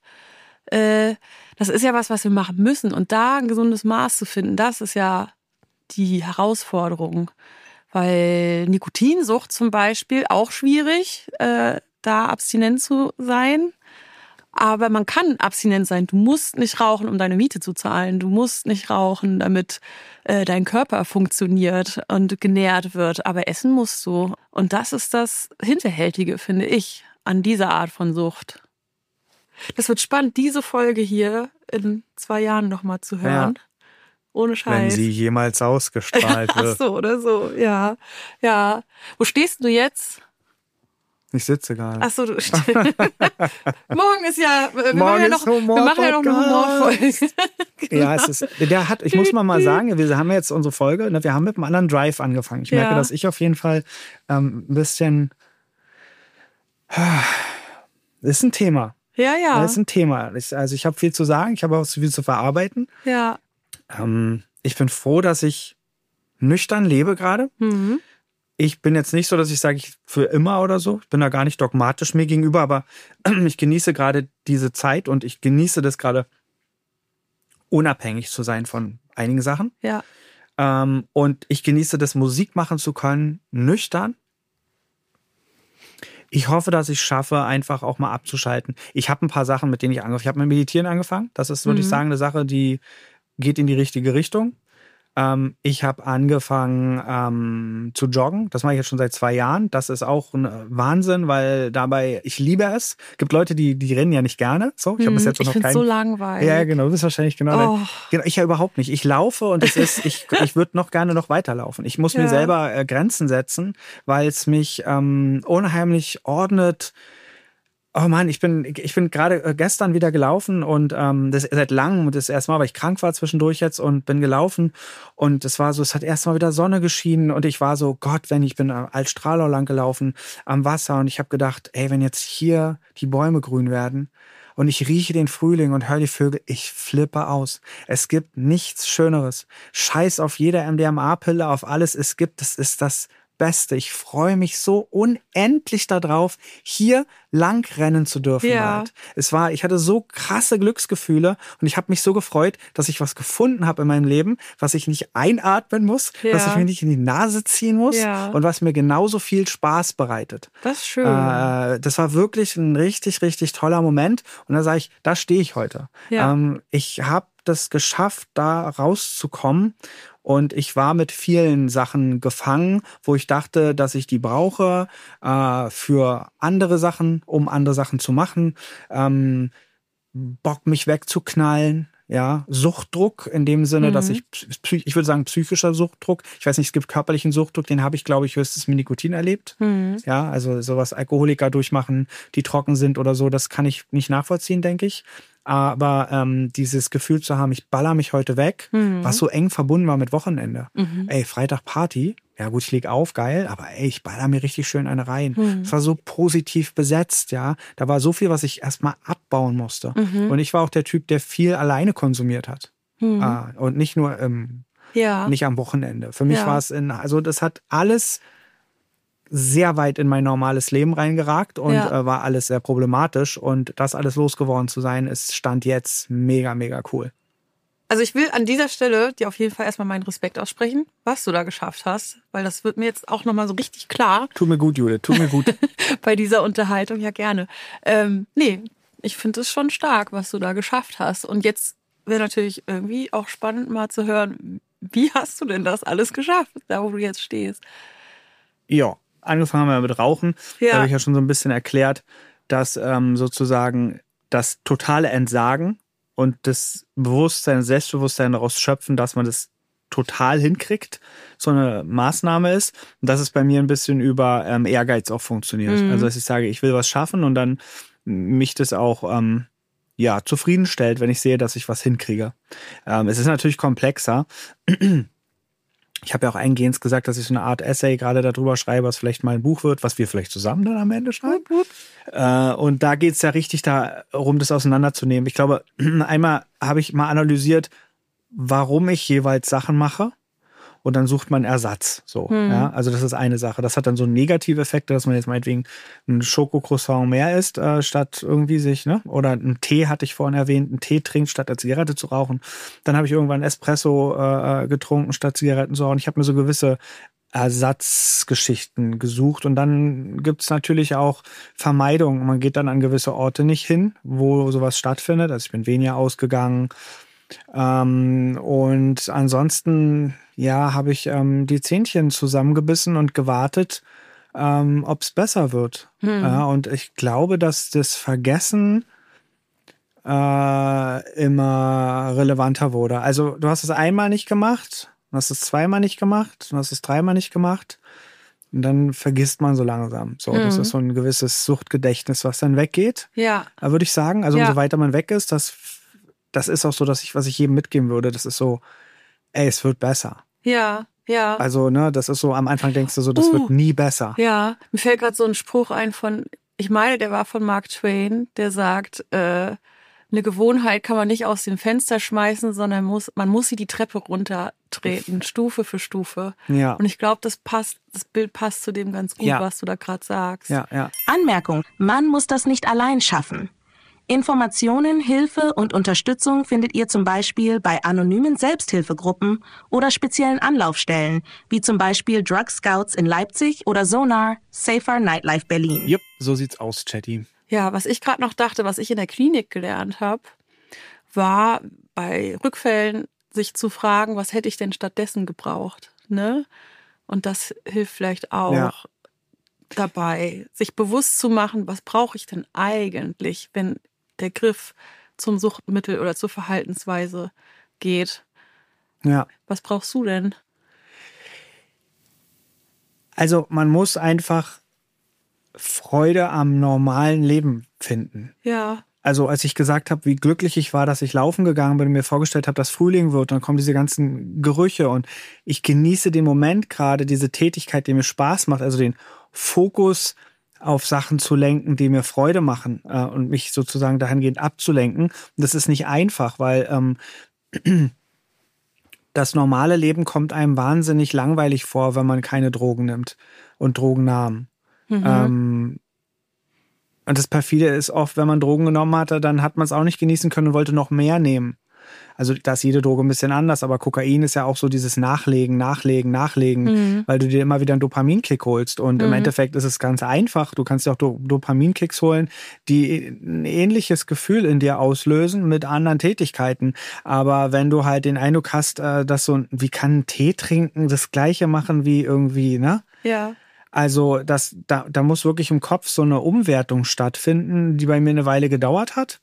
Das ist ja was, was wir machen müssen. Und da ein gesundes Maß zu finden, das ist ja die Herausforderung. Weil Nikotinsucht zum Beispiel auch schwierig, da abstinent zu sein. Aber man kann abstinent sein. Du musst nicht rauchen, um deine Miete zu zahlen. Du musst nicht rauchen, damit äh, dein Körper funktioniert und genährt wird. Aber essen musst du. Und das ist das Hinterhältige, finde ich, an dieser Art von Sucht. Das wird spannend, diese Folge hier in zwei Jahren nochmal zu hören. Ja. Ohne Scheiß. Wenn sie jemals ausgestrahlt wird. Ach so, oder so, ja. Ja. Wo stehst du jetzt? Ich sitze gerade. Ach so, du morgen ist ja, wir machen ja noch, wir machen ja noch eine Humorfolge. Genau. Ja, es ist, der hat, ich muss mal mal sagen, wir haben jetzt unsere Folge, ne, wir haben mit einem anderen Drive angefangen. Ich merke, ja. dass ich auf jeden Fall ähm, ein bisschen, das ist ein Thema. Ja, ja. Das ist ein Thema. Ich, also ich habe viel zu sagen, ich habe auch viel zu verarbeiten. Ja. Ähm, ich bin froh, dass ich nüchtern lebe gerade. Mhm. Ich bin jetzt nicht so, dass ich sage, ich für immer oder so. Ich bin da gar nicht dogmatisch mir gegenüber, aber ich genieße gerade diese Zeit und ich genieße das gerade, unabhängig zu sein von einigen Sachen. Ja. Ähm, und ich genieße das, Musik machen zu können, nüchtern. Ich hoffe, dass ich es schaffe, einfach auch mal abzuschalten. Ich habe ein paar Sachen, mit denen ich angefangen habe. Ich habe mit Meditieren angefangen. Das ist, würde mhm. ich sagen, eine Sache, die geht in die richtige Richtung. Ähm, ich habe angefangen ähm, zu joggen. Das mache ich jetzt schon seit zwei Jahren. Das ist auch ein Wahnsinn, weil dabei, ich liebe es. Es gibt Leute, die, die rennen ja nicht gerne. So, ich habe bis jetzt ich noch finde es keinen. so langweilig. Ja, genau. Du bist wahrscheinlich genau. Oh. genau ich ja überhaupt nicht. Ich laufe und es ist, ich, ich würde noch gerne noch weiterlaufen. Ich muss ja. mir selber äh, Grenzen setzen, weil es mich ähm, unheimlich ordnet, Oh Mann, ich bin, ich bin gerade gestern wieder gelaufen und ähm, das seit langem, das erste Mal, weil ich krank war zwischendurch jetzt und bin gelaufen und es war so, es hat erstmal wieder Sonne geschienen und ich war so, Gott, wenn ich bin als Stralau lang gelaufen am Wasser und ich habe gedacht, ey, wenn jetzt hier die Bäume grün werden und ich rieche den Frühling und höre die Vögel, ich flippe aus. Es gibt nichts Schöneres. Scheiß auf jede M D M A-Pille, auf alles es gibt, das ist das Beste. Ich freue mich so unendlich darauf, hier lang rennen zu dürfen. Ja. Bald. Es war, ich hatte so krasse Glücksgefühle und ich habe mich so gefreut, dass ich was gefunden habe in meinem Leben, was ich nicht einatmen muss, Ja. was ich mir nicht in die Nase ziehen muss Ja. und was mir genauso viel Spaß bereitet. Das ist schön. Äh, das war wirklich ein richtig, richtig toller Moment und da sage ich, da stehe ich heute. Ja. Ähm, ich habe das geschafft, da rauszukommen. Und ich war mit vielen Sachen gefangen, wo ich dachte, dass ich die brauche äh, für andere Sachen, um andere Sachen zu machen. Ähm, Bock, mich wegzuknallen. Ja, Suchtdruck in dem Sinne, Mhm. dass ich, psy- ich würde sagen, psychischer Suchtdruck. Ich weiß nicht, es gibt körperlichen Suchtdruck, den habe ich, glaube ich, höchstens mit Nikotin erlebt. Mhm. Ja, also sowas Alkoholiker durchmachen, die trocken sind oder so, das kann ich nicht nachvollziehen, denke ich. Aber ähm, dieses Gefühl zu haben, ich baller mich heute weg, Mhm. was so eng verbunden war mit Wochenende. Mhm. Ey, Freitag Party, ja gut, ich leg auf, geil, aber ey, ich baller mir richtig schön eine rein. Mhm. Es war so positiv besetzt, ja. Da war so viel, was ich erstmal abbauen musste. Mhm. Und ich war auch der Typ, der viel alleine konsumiert hat. Mhm. Ah, und nicht nur ähm, Ja. nicht am Wochenende. Für mich Ja. war es in, also das hat alles sehr weit in mein normales Leben reingeragt und Ja. äh, war alles sehr problematisch. Und das alles losgeworden zu sein, ist Stand jetzt mega, mega cool. Also ich will an dieser Stelle dir auf jeden Fall erstmal meinen Respekt aussprechen, was du da geschafft hast, weil das wird mir jetzt auch nochmal so richtig klar Tut mir gut, Judith, tut mir gut. bei dieser Unterhaltung. Ja, gerne. Ähm, nee, ich finde es schon stark, was du da geschafft hast. Und jetzt wäre natürlich irgendwie auch spannend mal zu hören, wie hast du denn das alles geschafft, da wo du jetzt stehst? Ja, angefangen haben wir mit Rauchen. Ja. Da habe ich ja schon so ein bisschen erklärt, dass ähm, sozusagen das totale Entsagen und das Bewusstsein, Selbstbewusstsein daraus schöpfen, dass man das total hinkriegt, so eine Maßnahme ist. Und dass es bei mir ein bisschen über ähm, Ehrgeiz auch funktioniert. Mhm. Also dass ich sage, ich will was schaffen und dann mich das auch ähm, ja, zufriedenstellt, wenn ich sehe, dass ich was hinkriege. Ähm, es ist natürlich komplexer. Ich habe ja auch eingehend gesagt, dass ich so eine Art Essay gerade darüber schreibe, was vielleicht mal ein Buch wird, was wir vielleicht zusammen dann am Ende schreiben. Äh, und da geht es ja richtig darum, das auseinanderzunehmen. Ich glaube, einmal habe ich mal analysiert, warum ich jeweils Sachen mache. Und dann sucht man Ersatz. So, Hm. ja, also das ist eine Sache. Das hat dann so negative Effekte, dass man jetzt meinetwegen ein Schokocroissant mehr isst, äh, statt irgendwie sich, ne? Oder einen Tee hatte ich vorhin erwähnt, einen Tee trinkt, statt eine Zigarette zu rauchen. Dann habe ich irgendwann Espresso äh, getrunken, statt Zigaretten zu rauchen. Ich habe mir so gewisse Ersatzgeschichten gesucht und dann gibt's natürlich auch Vermeidung. Man geht dann an gewisse Orte nicht hin, wo sowas stattfindet. Also ich bin weniger ausgegangen. Ähm, und ansonsten, ja, habe ich ähm, die Zähnchen zusammengebissen und gewartet, ähm, ob es besser wird. Hm. Ja, und ich glaube, dass das Vergessen äh, immer relevanter wurde. Also du hast es einmal nicht gemacht, du hast es zweimal nicht gemacht, du hast es dreimal nicht gemacht. Und dann vergisst man so langsam. So, das Mhm. ist so ein gewisses Suchtgedächtnis, was dann weggeht. Ja. Da würde ich sagen, also Ja. umso weiter man weg ist, das, das ist auch so, dass ich, was ich jedem mitgeben würde, das ist so, ey, es wird besser. Ja, ja. Also, ne, das ist so, am Anfang denkst du so, das Uh. wird nie besser. Ja, mir fällt gerade so ein Spruch ein von, ich meine, der war von Mark Twain, der sagt, äh, eine Gewohnheit kann man nicht aus dem Fenster schmeißen, sondern muss, man muss sie die Treppe runtertreten, Stufe für Stufe. Ja, Und ich glaube, das passt, das Bild passt zu dem ganz gut, Ja. was du da gerade sagst. ja, ja. Anmerkung: Man muss das nicht allein schaffen. Informationen, Hilfe und Unterstützung findet ihr zum Beispiel bei anonymen Selbsthilfegruppen oder speziellen Anlaufstellen, wie zum Beispiel Drug Scouts in Leipzig oder Sonar, Safer Nightlife Berlin. Jupp, so sieht's aus, Chatty. Ja, was ich gerade noch dachte, was ich in der Klinik gelernt habe, war bei Rückfällen sich zu fragen, was hätte ich denn stattdessen gebraucht, ne? Und das hilft vielleicht auch Ja. dabei, sich bewusst zu machen, was brauche ich denn eigentlich, wenn der Griff zum Suchtmittel oder zur Verhaltensweise geht. Ja. Was brauchst du denn? Also man muss einfach Freude am normalen Leben finden. Ja. Also als ich gesagt habe, wie glücklich ich war, dass ich laufen gegangen bin und mir vorgestellt habe, dass Frühling wird, dann kommen diese ganzen Gerüche und ich genieße den Moment gerade, diese Tätigkeit, die mir Spaß macht, also den Fokus auf Sachen zu lenken, die mir Freude machen äh, und mich sozusagen dahingehend abzulenken. Und das ist nicht einfach, weil ähm, das normale Leben kommt einem wahnsinnig langweilig vor, wenn man keine Drogen nimmt und Drogen nahm. Mhm. Ähm, Und das Perfide ist oft, wenn man Drogen genommen hatte, dann hat man es auch nicht genießen können und wollte noch mehr nehmen. Also da ist jede Droge ein bisschen anders, aber Kokain ist ja auch so dieses Nachlegen, Nachlegen, Nachlegen, mhm. weil du dir immer wieder einen Dopaminkick holst. Und mhm. im Endeffekt ist es ganz einfach. Du kannst dir auch Do- Dopaminkicks holen, die ein ähnliches Gefühl in dir auslösen mit anderen Tätigkeiten. Aber wenn du halt den Eindruck hast, dass so, wie kann ein Tee trinken das Gleiche machen wie irgendwie, ne? Ja. Also das, da, da muss wirklich im Kopf so eine Umwertung stattfinden, die bei mir eine Weile gedauert hat,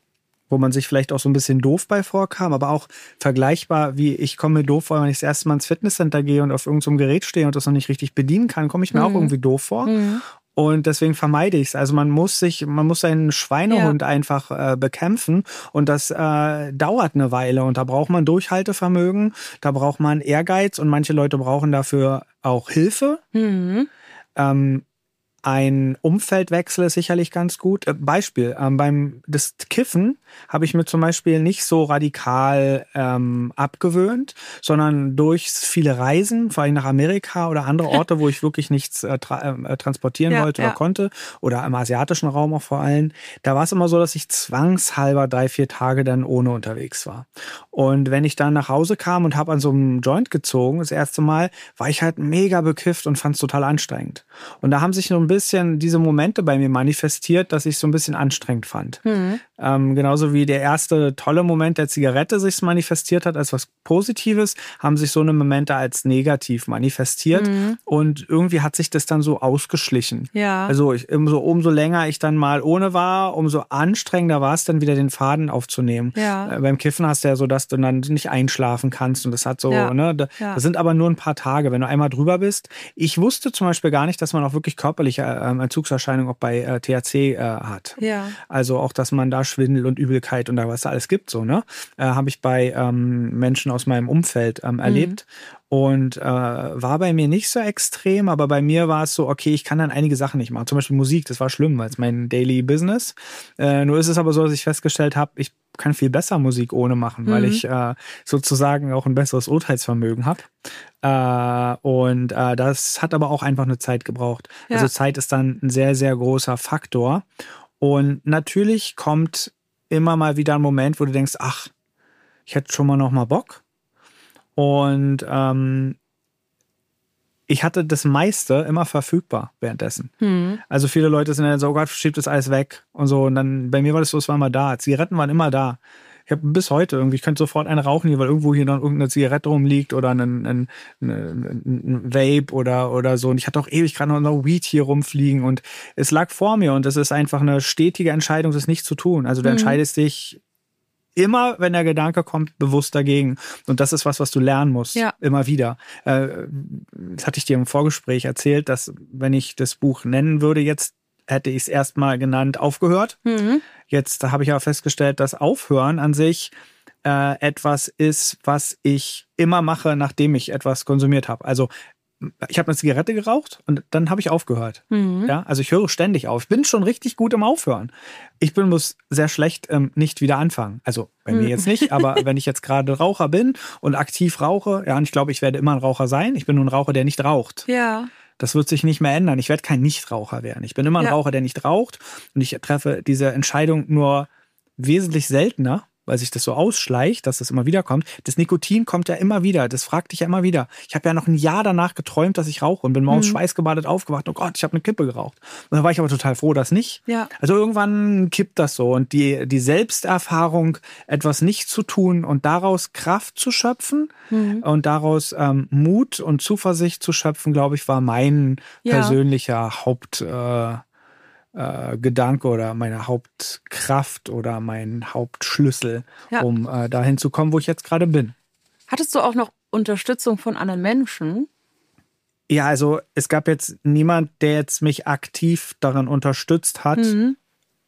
wo man sich vielleicht auch so ein bisschen doof bei vorkam, aber auch vergleichbar, wie ich komme mir doof vor, wenn ich das erste Mal ins Fitnesscenter gehe und auf irgendeinem Gerät stehe und das noch nicht richtig bedienen kann, komme ich mir mhm. auch irgendwie doof vor. Mhm. Und deswegen vermeide ich es. Also man muss sich, man muss seinen Schweinehund ja. einfach äh, bekämpfen und das äh, dauert eine Weile und da braucht man Durchhaltevermögen, da braucht man Ehrgeiz und manche Leute brauchen dafür auch Hilfe. Mhm. Ähm, Ein Umfeldwechsel ist sicherlich ganz gut. Beispiel, ähm, beim das Kiffen habe ich mir zum Beispiel nicht so radikal ähm, abgewöhnt, sondern durch viele Reisen, vor allem nach Amerika oder andere Orte, wo ich wirklich nichts äh, tra- äh, transportieren ja, wollte oder ja. konnte, oder im asiatischen Raum auch vor allem, da war es immer so, dass ich zwangshalber drei, vier Tage dann ohne unterwegs war. Und wenn ich dann nach Hause kam und habe an so einem Joint gezogen, das erste Mal, war ich halt mega bekifft und fand es total anstrengend. Und da haben sich nur ein bisschen diese Momente bei mir manifestiert, dass ich es so ein bisschen anstrengend fand. Mhm. Ähm, genauso wie der erste tolle Moment der Zigarette sich manifestiert hat als was Positives, haben sich so eine Momente als negativ manifestiert. Mhm. Und irgendwie hat sich das dann so ausgeschlichen. Ja. Also ich, umso, umso länger ich dann mal ohne war, umso anstrengender war es dann wieder den Faden aufzunehmen. Ja. Äh, beim Kiffen hast du ja so, dass du dann nicht einschlafen kannst und das hat so, ja. ne, da, ja. das sind aber nur ein paar Tage, wenn du einmal drüber bist. Ich wusste zum Beispiel gar nicht, dass man auch wirklich körperliche äh, Entzugserscheinungen auch bei äh, T H C äh, hat. Ja. Also auch, dass man da Schwindel und Übelkeit und da was da alles gibt, so, ne, äh, habe ich bei ähm, Menschen aus meinem Umfeld ähm, erlebt. Mhm. Und äh, war bei mir nicht so extrem, aber bei mir war es so, okay, ich kann dann einige Sachen nicht machen. Zum Beispiel Musik, das war schlimm, weil es mein Daily Business. Äh, nur ist es aber so, dass ich festgestellt habe, ich kann viel besser Musik ohne machen, mhm. weil ich äh, sozusagen auch ein besseres Urteilsvermögen habe. Äh, und äh, das hat aber auch einfach eine Zeit gebraucht. Ja. Also Zeit ist dann ein sehr, sehr großer Faktor. Und natürlich kommt immer mal wieder ein Moment, wo du denkst, ach, ich hätte schon mal noch mal Bock. Und ähm, ich hatte das meiste immer verfügbar währenddessen. Hm. Also viele Leute sind dann so, oh Gott, schiebt das alles weg und so. Und dann bei mir war das so, es war immer da. Zigaretten waren immer da. Ich habe bis heute irgendwie, ich könnte sofort eine rauchen hier, weil irgendwo hier noch irgendeine Zigarette rumliegt oder ein, ein, ein, ein Vape oder, oder so. Und ich hatte auch ewig gerade noch noch Weed hier rumfliegen und es lag vor mir und es ist einfach eine stetige Entscheidung, das nicht zu tun. Also du hm. entscheidest dich immer, wenn der Gedanke kommt, bewusst dagegen. Und das ist was, was du lernen musst. Ja. Immer wieder. Äh, das hatte ich dir im Vorgespräch erzählt, dass wenn ich das Buch nennen würde, jetzt hätte ich es erstmal genannt, aufgehört. Mhm. Jetzt habe ich aber festgestellt, dass Aufhören an sich äh, etwas ist, was ich immer mache, nachdem ich etwas konsumiert habe. Also ich habe eine Zigarette geraucht und dann habe ich aufgehört. Mhm. Ja, also ich höre ständig auf. Ich bin schon richtig gut im Aufhören. Ich bin muss sehr schlecht ähm, nicht wieder anfangen. Also bei mhm. mir jetzt nicht, aber wenn ich jetzt gerade Raucher bin und aktiv rauche, ja, und ich glaube, ich werde immer ein Raucher sein. Ich bin nur ein Raucher, der nicht raucht. Ja. Das wird sich nicht mehr ändern. Ich werde kein Nichtraucher werden. Ich bin immer ein ja. Raucher, der nicht raucht und ich treffe diese Entscheidung nur wesentlich seltener, weil sich das so ausschleicht, dass das immer wieder kommt. Das Nikotin kommt ja immer wieder. Das fragt dich ja immer wieder. Ich habe ja noch ein Jahr danach geträumt, dass ich rauche und bin morgens mhm. schweißgebadet aufgewacht. Oh Gott, ich habe eine Kippe geraucht. Und dann war ich aber total froh, dass nicht. Ja. Also irgendwann kippt das so. Und die, die Selbsterfahrung, etwas nicht zu tun und daraus Kraft zu schöpfen mhm. und daraus ähm, Mut und Zuversicht zu schöpfen, glaube ich, war mein ja. persönlicher Haupt... Äh, Äh, Gedanke oder meine Hauptkraft oder mein Hauptschlüssel, ja. um äh, dahin zu kommen, wo ich jetzt gerade bin. Hattest du auch noch Unterstützung von anderen Menschen? Ja, also es gab jetzt niemand, der jetzt mich aktiv daran unterstützt hat. Mhm.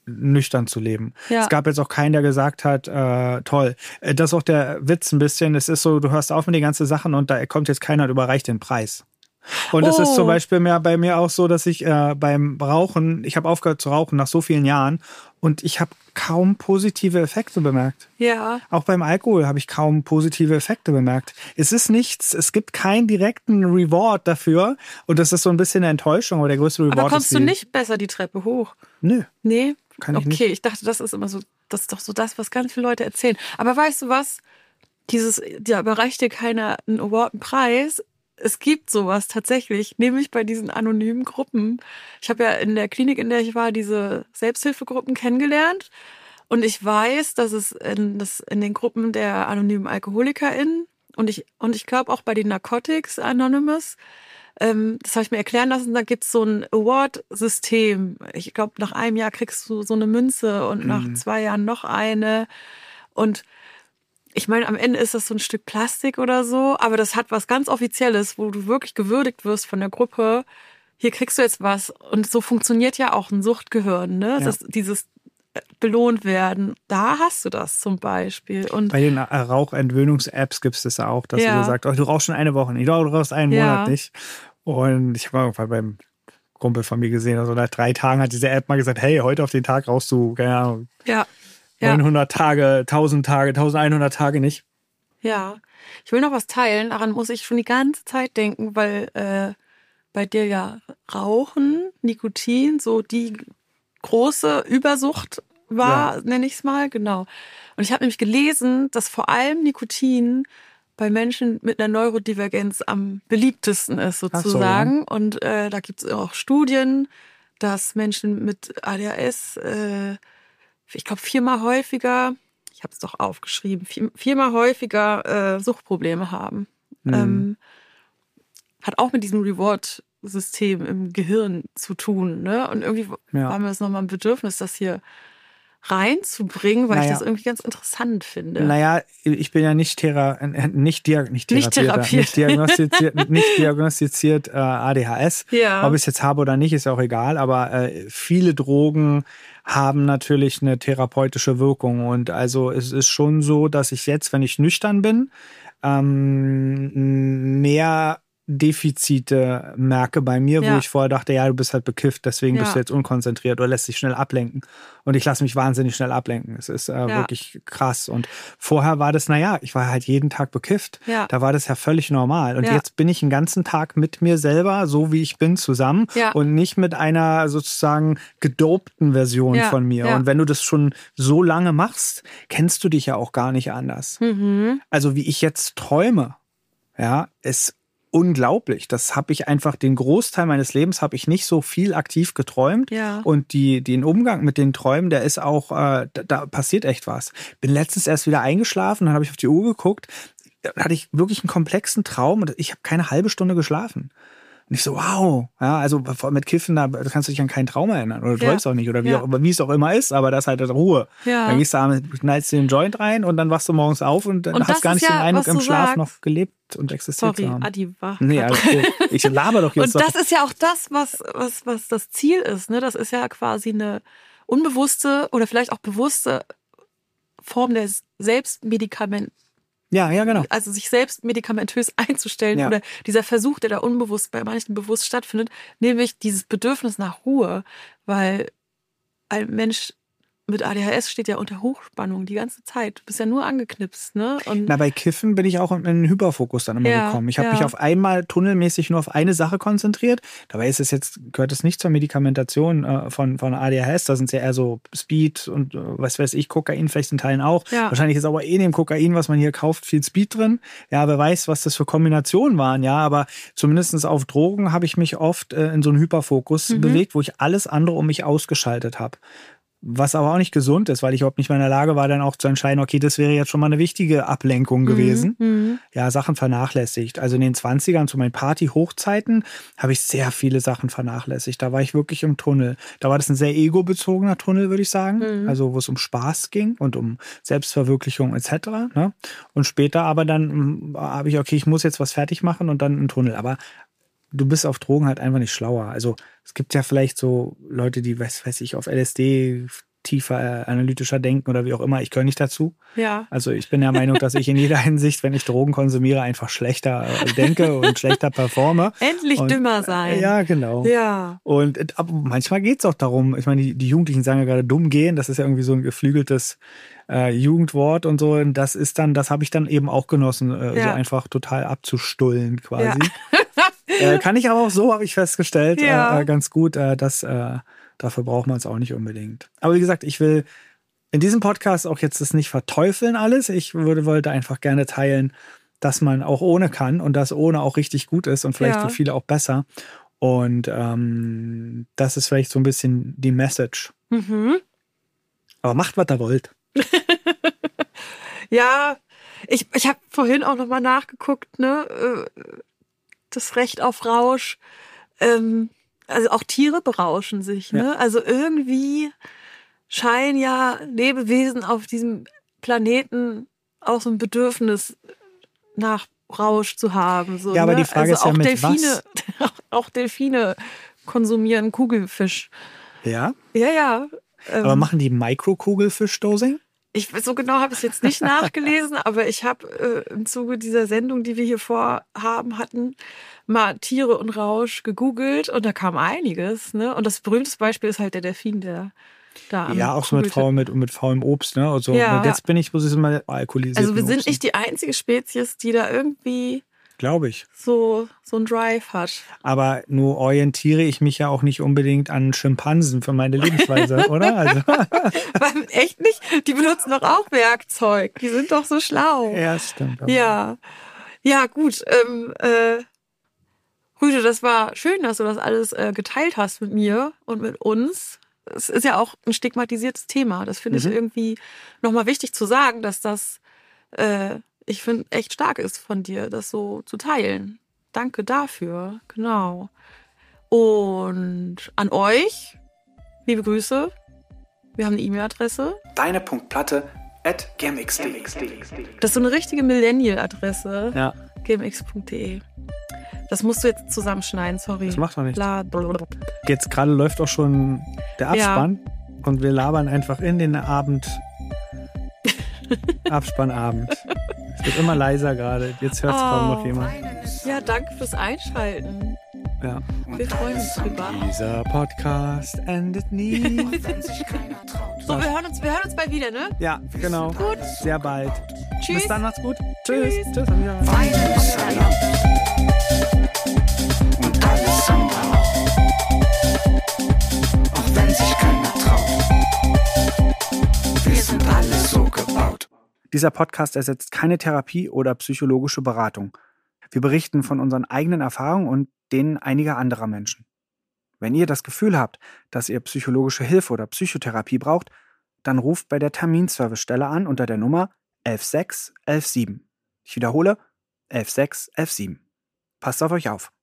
nüchtern zu leben. Ja. Es gab jetzt auch keinen, der gesagt hat, äh, toll. Äh, Das ist auch der Witz ein bisschen. Es ist so, du hörst auf mit den ganzen Sachen und da kommt jetzt keiner und überreicht den Preis. Und es Oh. ist zum Beispiel mehr, bei mir auch so, dass ich äh, beim Rauchen, ich habe aufgehört zu rauchen nach so vielen Jahren und ich habe kaum positive Effekte bemerkt. Ja. Auch beim Alkohol habe ich kaum positive Effekte bemerkt. Es ist nichts, es gibt keinen direkten Reward dafür und das ist so ein bisschen eine Enttäuschung, aber der größte Reward Aber kommst ist du die- nicht besser die Treppe hoch? Nö. Nee? Kann ich okay, nicht. ich dachte, das ist immer so, das ist doch so das, was ganz viele Leute erzählen. Aber weißt du was? Dieses, ja, überreicht dir keiner einen Award, einen Preis. Es gibt sowas tatsächlich, nämlich bei diesen anonymen Gruppen. Ich habe ja in der Klinik, in der ich war, diese Selbsthilfegruppen kennengelernt. Und ich weiß, dass es in, das, in den Gruppen der anonymen AlkoholikerInnen und ich, und ich glaube auch bei den Narcotics Anonymous, ähm, das habe ich mir erklären lassen, da gibt es so ein Award-System. Ich glaube, nach einem Jahr kriegst du so eine Münze und nach zwei Jahren noch eine. Und ich meine, am Ende ist das so ein Stück Plastik oder so, aber das hat was ganz Offizielles, wo du wirklich gewürdigt wirst von der Gruppe. Hier kriegst du jetzt was. Und so funktioniert ja auch ein Suchtgehirn, ne? Ja. Das, dieses belohnt werden. Da hast du das zum Beispiel. Und Bei den äh, Rauchentwöhnungs-Apps gibt es das auch, dass Ja. du sagst, oh, du rauchst schon eine Woche nicht, oh, du rauchst einen Ja. Monat nicht. Und ich habe irgendwann beim Kumpel von mir gesehen, also nach drei Tagen hat diese App mal gesagt, hey, heute auf den Tag rauchst du, keine Ahnung, ja, ja, neunhundert Tage, tausend Tage, eintausendeinhundert Tage nicht. ja. Ich will noch was teilen. Daran muss ich schon die ganze Zeit denken, weil äh, bei dir ja Rauchen, Nikotin, so die große Übersucht war, Ja. nenne ich es mal, genau. Und ich habe nämlich gelesen, dass vor allem Nikotin bei Menschen mit einer Neurodivergenz am beliebtesten ist, Ach so, sozusagen. Und äh, da gibt es auch Studien, dass Menschen mit A D H S, äh, ich glaube, viermal häufiger, ich habe es doch aufgeschrieben, vier, viermal häufiger äh, Suchtprobleme haben. Mhm. Ähm, hat auch mit diesem Reward-System im Gehirn zu tun. Ne? Und irgendwie Ja. war mir das nochmal ein Bedürfnis, das hier reinzubringen, weil Naja. ich das irgendwie ganz interessant finde. Naja, ich bin ja nicht, thera äh, nicht, diag nicht, Nicht therapierter, therapiert. nicht diagnostiziert, nicht diagnostiziert äh, A D H S. Ja. Ob ich es jetzt habe oder nicht, ist auch egal. Aber äh, viele Drogen haben natürlich eine therapeutische Wirkung. Und also es ist schon so, dass ich jetzt, wenn ich nüchtern bin, ähm, mehr Defizite merke bei mir, Ja. wo ich vorher dachte, ja, du bist halt bekifft, deswegen Ja. bist du jetzt unkonzentriert oder lässt dich schnell ablenken. Und ich lasse mich wahnsinnig schnell ablenken. Es ist äh, Ja. wirklich krass. Und vorher war das, naja, ich war halt jeden Tag bekifft. Ja. Da war das ja völlig normal. Und Ja. jetzt bin ich den ganzen Tag mit mir selber, so wie ich bin, zusammen Ja. und nicht mit einer sozusagen gedopten Version Ja. von mir. Ja. Und wenn du das schon so lange machst, kennst du dich ja auch gar nicht anders. Mhm. Also wie ich jetzt träume, ja, ist unglaublich. Das habe ich einfach, den Großteil meines Lebens habe ich nicht so viel aktiv geträumt. Ja. Und die, den Umgang mit den Träumen, der ist auch, äh, da, da passiert echt was. Bin letztens erst wieder eingeschlafen, dann habe ich auf die Uhr geguckt, da hatte ich wirklich einen komplexen Traum und ich habe keine halbe Stunde geschlafen. Und ich so, wow, ja, also mit Kiffen, da kannst du dich an keinen Traum erinnern oder du Ja. träumst auch nicht oder wie, Ja. auch, wie es auch immer ist, aber das ist halt Ruhe. Ja. Dann gehst du abends, knallst dir den Joint rein und dann wachst du morgens auf und dann Und hast das gar ist nicht ja, den Eindruck, was im du Schlaf sagst. noch gelebt und existiert Sorry, zu haben. Adi war. Nee, alles gut. Ich laber doch jetzt Und das doch. ist ja auch das, was, was, was das Ziel ist. Ne? Das ist ja quasi eine unbewusste oder vielleicht auch bewusste Form der Selbstmedikament, Ja, ja, genau. also sich selbst medikamentös einzustellen Ja. oder dieser Versuch, der da unbewusst bei manchen bewusst stattfindet, nämlich dieses Bedürfnis nach Ruhe, weil ein Mensch mit A D H S steht ja unter Hochspannung die ganze Zeit. Du bist ja nur angeknipst, ne? Und Na, bei Kiffen bin ich auch in einen Hyperfokus dann immer Ja, gekommen. Ich habe ja. mich auf einmal tunnelmäßig nur auf eine Sache konzentriert. Dabei ist es jetzt, gehört es nicht zur Medikamentation äh, von, von A D H S. Da sind es ja eher so Speed und äh, was weiß ich, Kokain vielleicht in Teilen auch. Ja. Wahrscheinlich ist aber eh in dem Kokain, was man hier kauft, viel Speed drin. Ja, wer weiß, was das für Kombinationen waren, ja. Aber zumindest auf Drogen habe ich mich oft äh, in so einen Hyperfokus Mhm. bewegt, wo ich alles andere um mich ausgeschaltet habe. Was aber auch nicht gesund ist, weil ich überhaupt nicht mehr in der Lage war, dann auch zu entscheiden, okay, das wäre jetzt schon mal eine wichtige Ablenkung gewesen. Mhm. Ja, Sachen vernachlässigt. Also in den zwanzigern zu meinen Party-Hochzeiten habe ich sehr viele Sachen vernachlässigt. Da war ich wirklich im Tunnel. Da war das ein sehr ego-bezogener Tunnel, würde ich sagen. Mhm. Also wo es um Spaß ging und um Selbstverwirklichung et cetera. Ne? Und später aber dann mh, habe ich, okay, ich muss jetzt was fertig machen und dann ein Tunnel. Aber du bist auf Drogen halt einfach nicht schlauer. Also es gibt ja vielleicht so Leute, die, was weiß ich, auf L S D tiefer, äh, analytischer denken oder wie auch immer. Ich gehöre nicht dazu. Ja. Also ich bin der Meinung, dass ich in jeder Hinsicht, wenn ich Drogen konsumiere, einfach schlechter äh, denke und schlechter performe. Endlich und, dümmer sein. Ja, genau. Ja. Und äh, aber manchmal geht es auch darum, ich meine, die, die Jugendlichen sagen ja gerade dumm gehen, das ist ja irgendwie so ein geflügeltes äh, Jugendwort und so. Und das ist dann, das habe ich dann eben auch genossen, äh, Ja. so einfach total abzustullen quasi. Ja. äh, kann ich aber auch so, habe ich festgestellt, Ja. äh, ganz gut, äh, dass äh, dafür braucht man es auch nicht unbedingt. Aber wie gesagt, ich will in diesem Podcast auch jetzt das nicht verteufeln alles. Ich würde, wollte einfach gerne teilen, dass man auch ohne kann und dass ohne auch richtig gut ist und vielleicht Ja. für viele auch besser. Und ähm, das ist vielleicht so ein bisschen die Message. Mhm. Aber macht, was ihr wollt. Ja, ich, ich habe vorhin auch nochmal nachgeguckt, ne? äh, Das Recht auf Rausch. Ähm, also auch Tiere berauschen sich, ne? Ja. Also irgendwie scheinen ja Lebewesen auf diesem Planeten auch so ein Bedürfnis nach Rausch zu haben. So, Ja, aber ne? die Frage also ist ja, auch mit Delfine, auch Delfine konsumieren Kugelfisch. Ja? Ja, ja. Ähm, Aber machen die Microkugelfisch-Dosing? Ich, so genau habe ich es jetzt nicht nachgelesen, aber ich habe äh, im Zuge dieser Sendung, die wir hier vorhaben hatten, mal Tiere und Rausch gegoogelt und da kam einiges. Ne? Und das berühmteste Beispiel ist halt der Delfin, der da am Ja, auch so mit, Kugelte- faul, mit, mit faulem Obst. Ne? Also, Ja. Jetzt bin ich, muss ich mal alkoholisiert. Also wir sind nicht die einzige Spezies, die da irgendwie Glaube ich. so, so einen Drive hat. Aber nur orientiere ich mich ja auch nicht unbedingt an Schimpansen für meine Lebensweise, oder? Also, Weil, echt nicht? Die benutzen doch auch Werkzeug. Die sind doch so schlau. ja, das stimmt. Aber Ja, ja, gut. Ähm, äh, Rüde, das war schön, dass du das alles äh, geteilt hast mit mir und mit uns. Es ist ja auch ein stigmatisiertes Thema. Das finde Mhm. ich irgendwie nochmal wichtig zu sagen, dass das, äh, ich finde, echt stark ist von dir, das so zu teilen. Danke dafür, genau. Und an euch, liebe Grüße. Wir haben eine E-Mail-Adresse. Deine.platte at gmx.de. Das ist so eine richtige Millennial-Adresse. Ja, gmx punkt de. Das musst du jetzt zusammenschneiden, sorry. das macht doch nichts. Bla, blablabla. Jetzt gerade läuft auch schon der Ja. Abspann und wir labern einfach in den Abend. Abspannabend. Es wird immer leiser gerade. Jetzt hört es kaum Oh. noch jemand. Ja, danke fürs Einschalten. Ja. Wir freuen uns drüber. Dieser Podcast endet nie. Wenn sich keiner traut. So, wir hören uns, wir hören uns bald wieder, ne? Ja, genau. Gut. Sehr bald. Tschüss. Bis dann, macht's gut. Tschüss. Tschüss. Tschüss. Auf Wiedersehen. Weinen ist erlaubt. Und alles andere auch. Auch wenn sich keiner traut. Wir sind alle so gebaut. Dieser Podcast ersetzt keine Therapie oder psychologische Beratung. Wir berichten von unseren eigenen Erfahrungen und denen einiger anderer Menschen. Wenn ihr das Gefühl habt, dass ihr psychologische Hilfe oder Psychotherapie braucht, dann ruft bei der Terminservicestelle an unter der Nummer elf sechs elf sieben. Ich wiederhole, elf sechs elf sieben. Passt auf euch auf.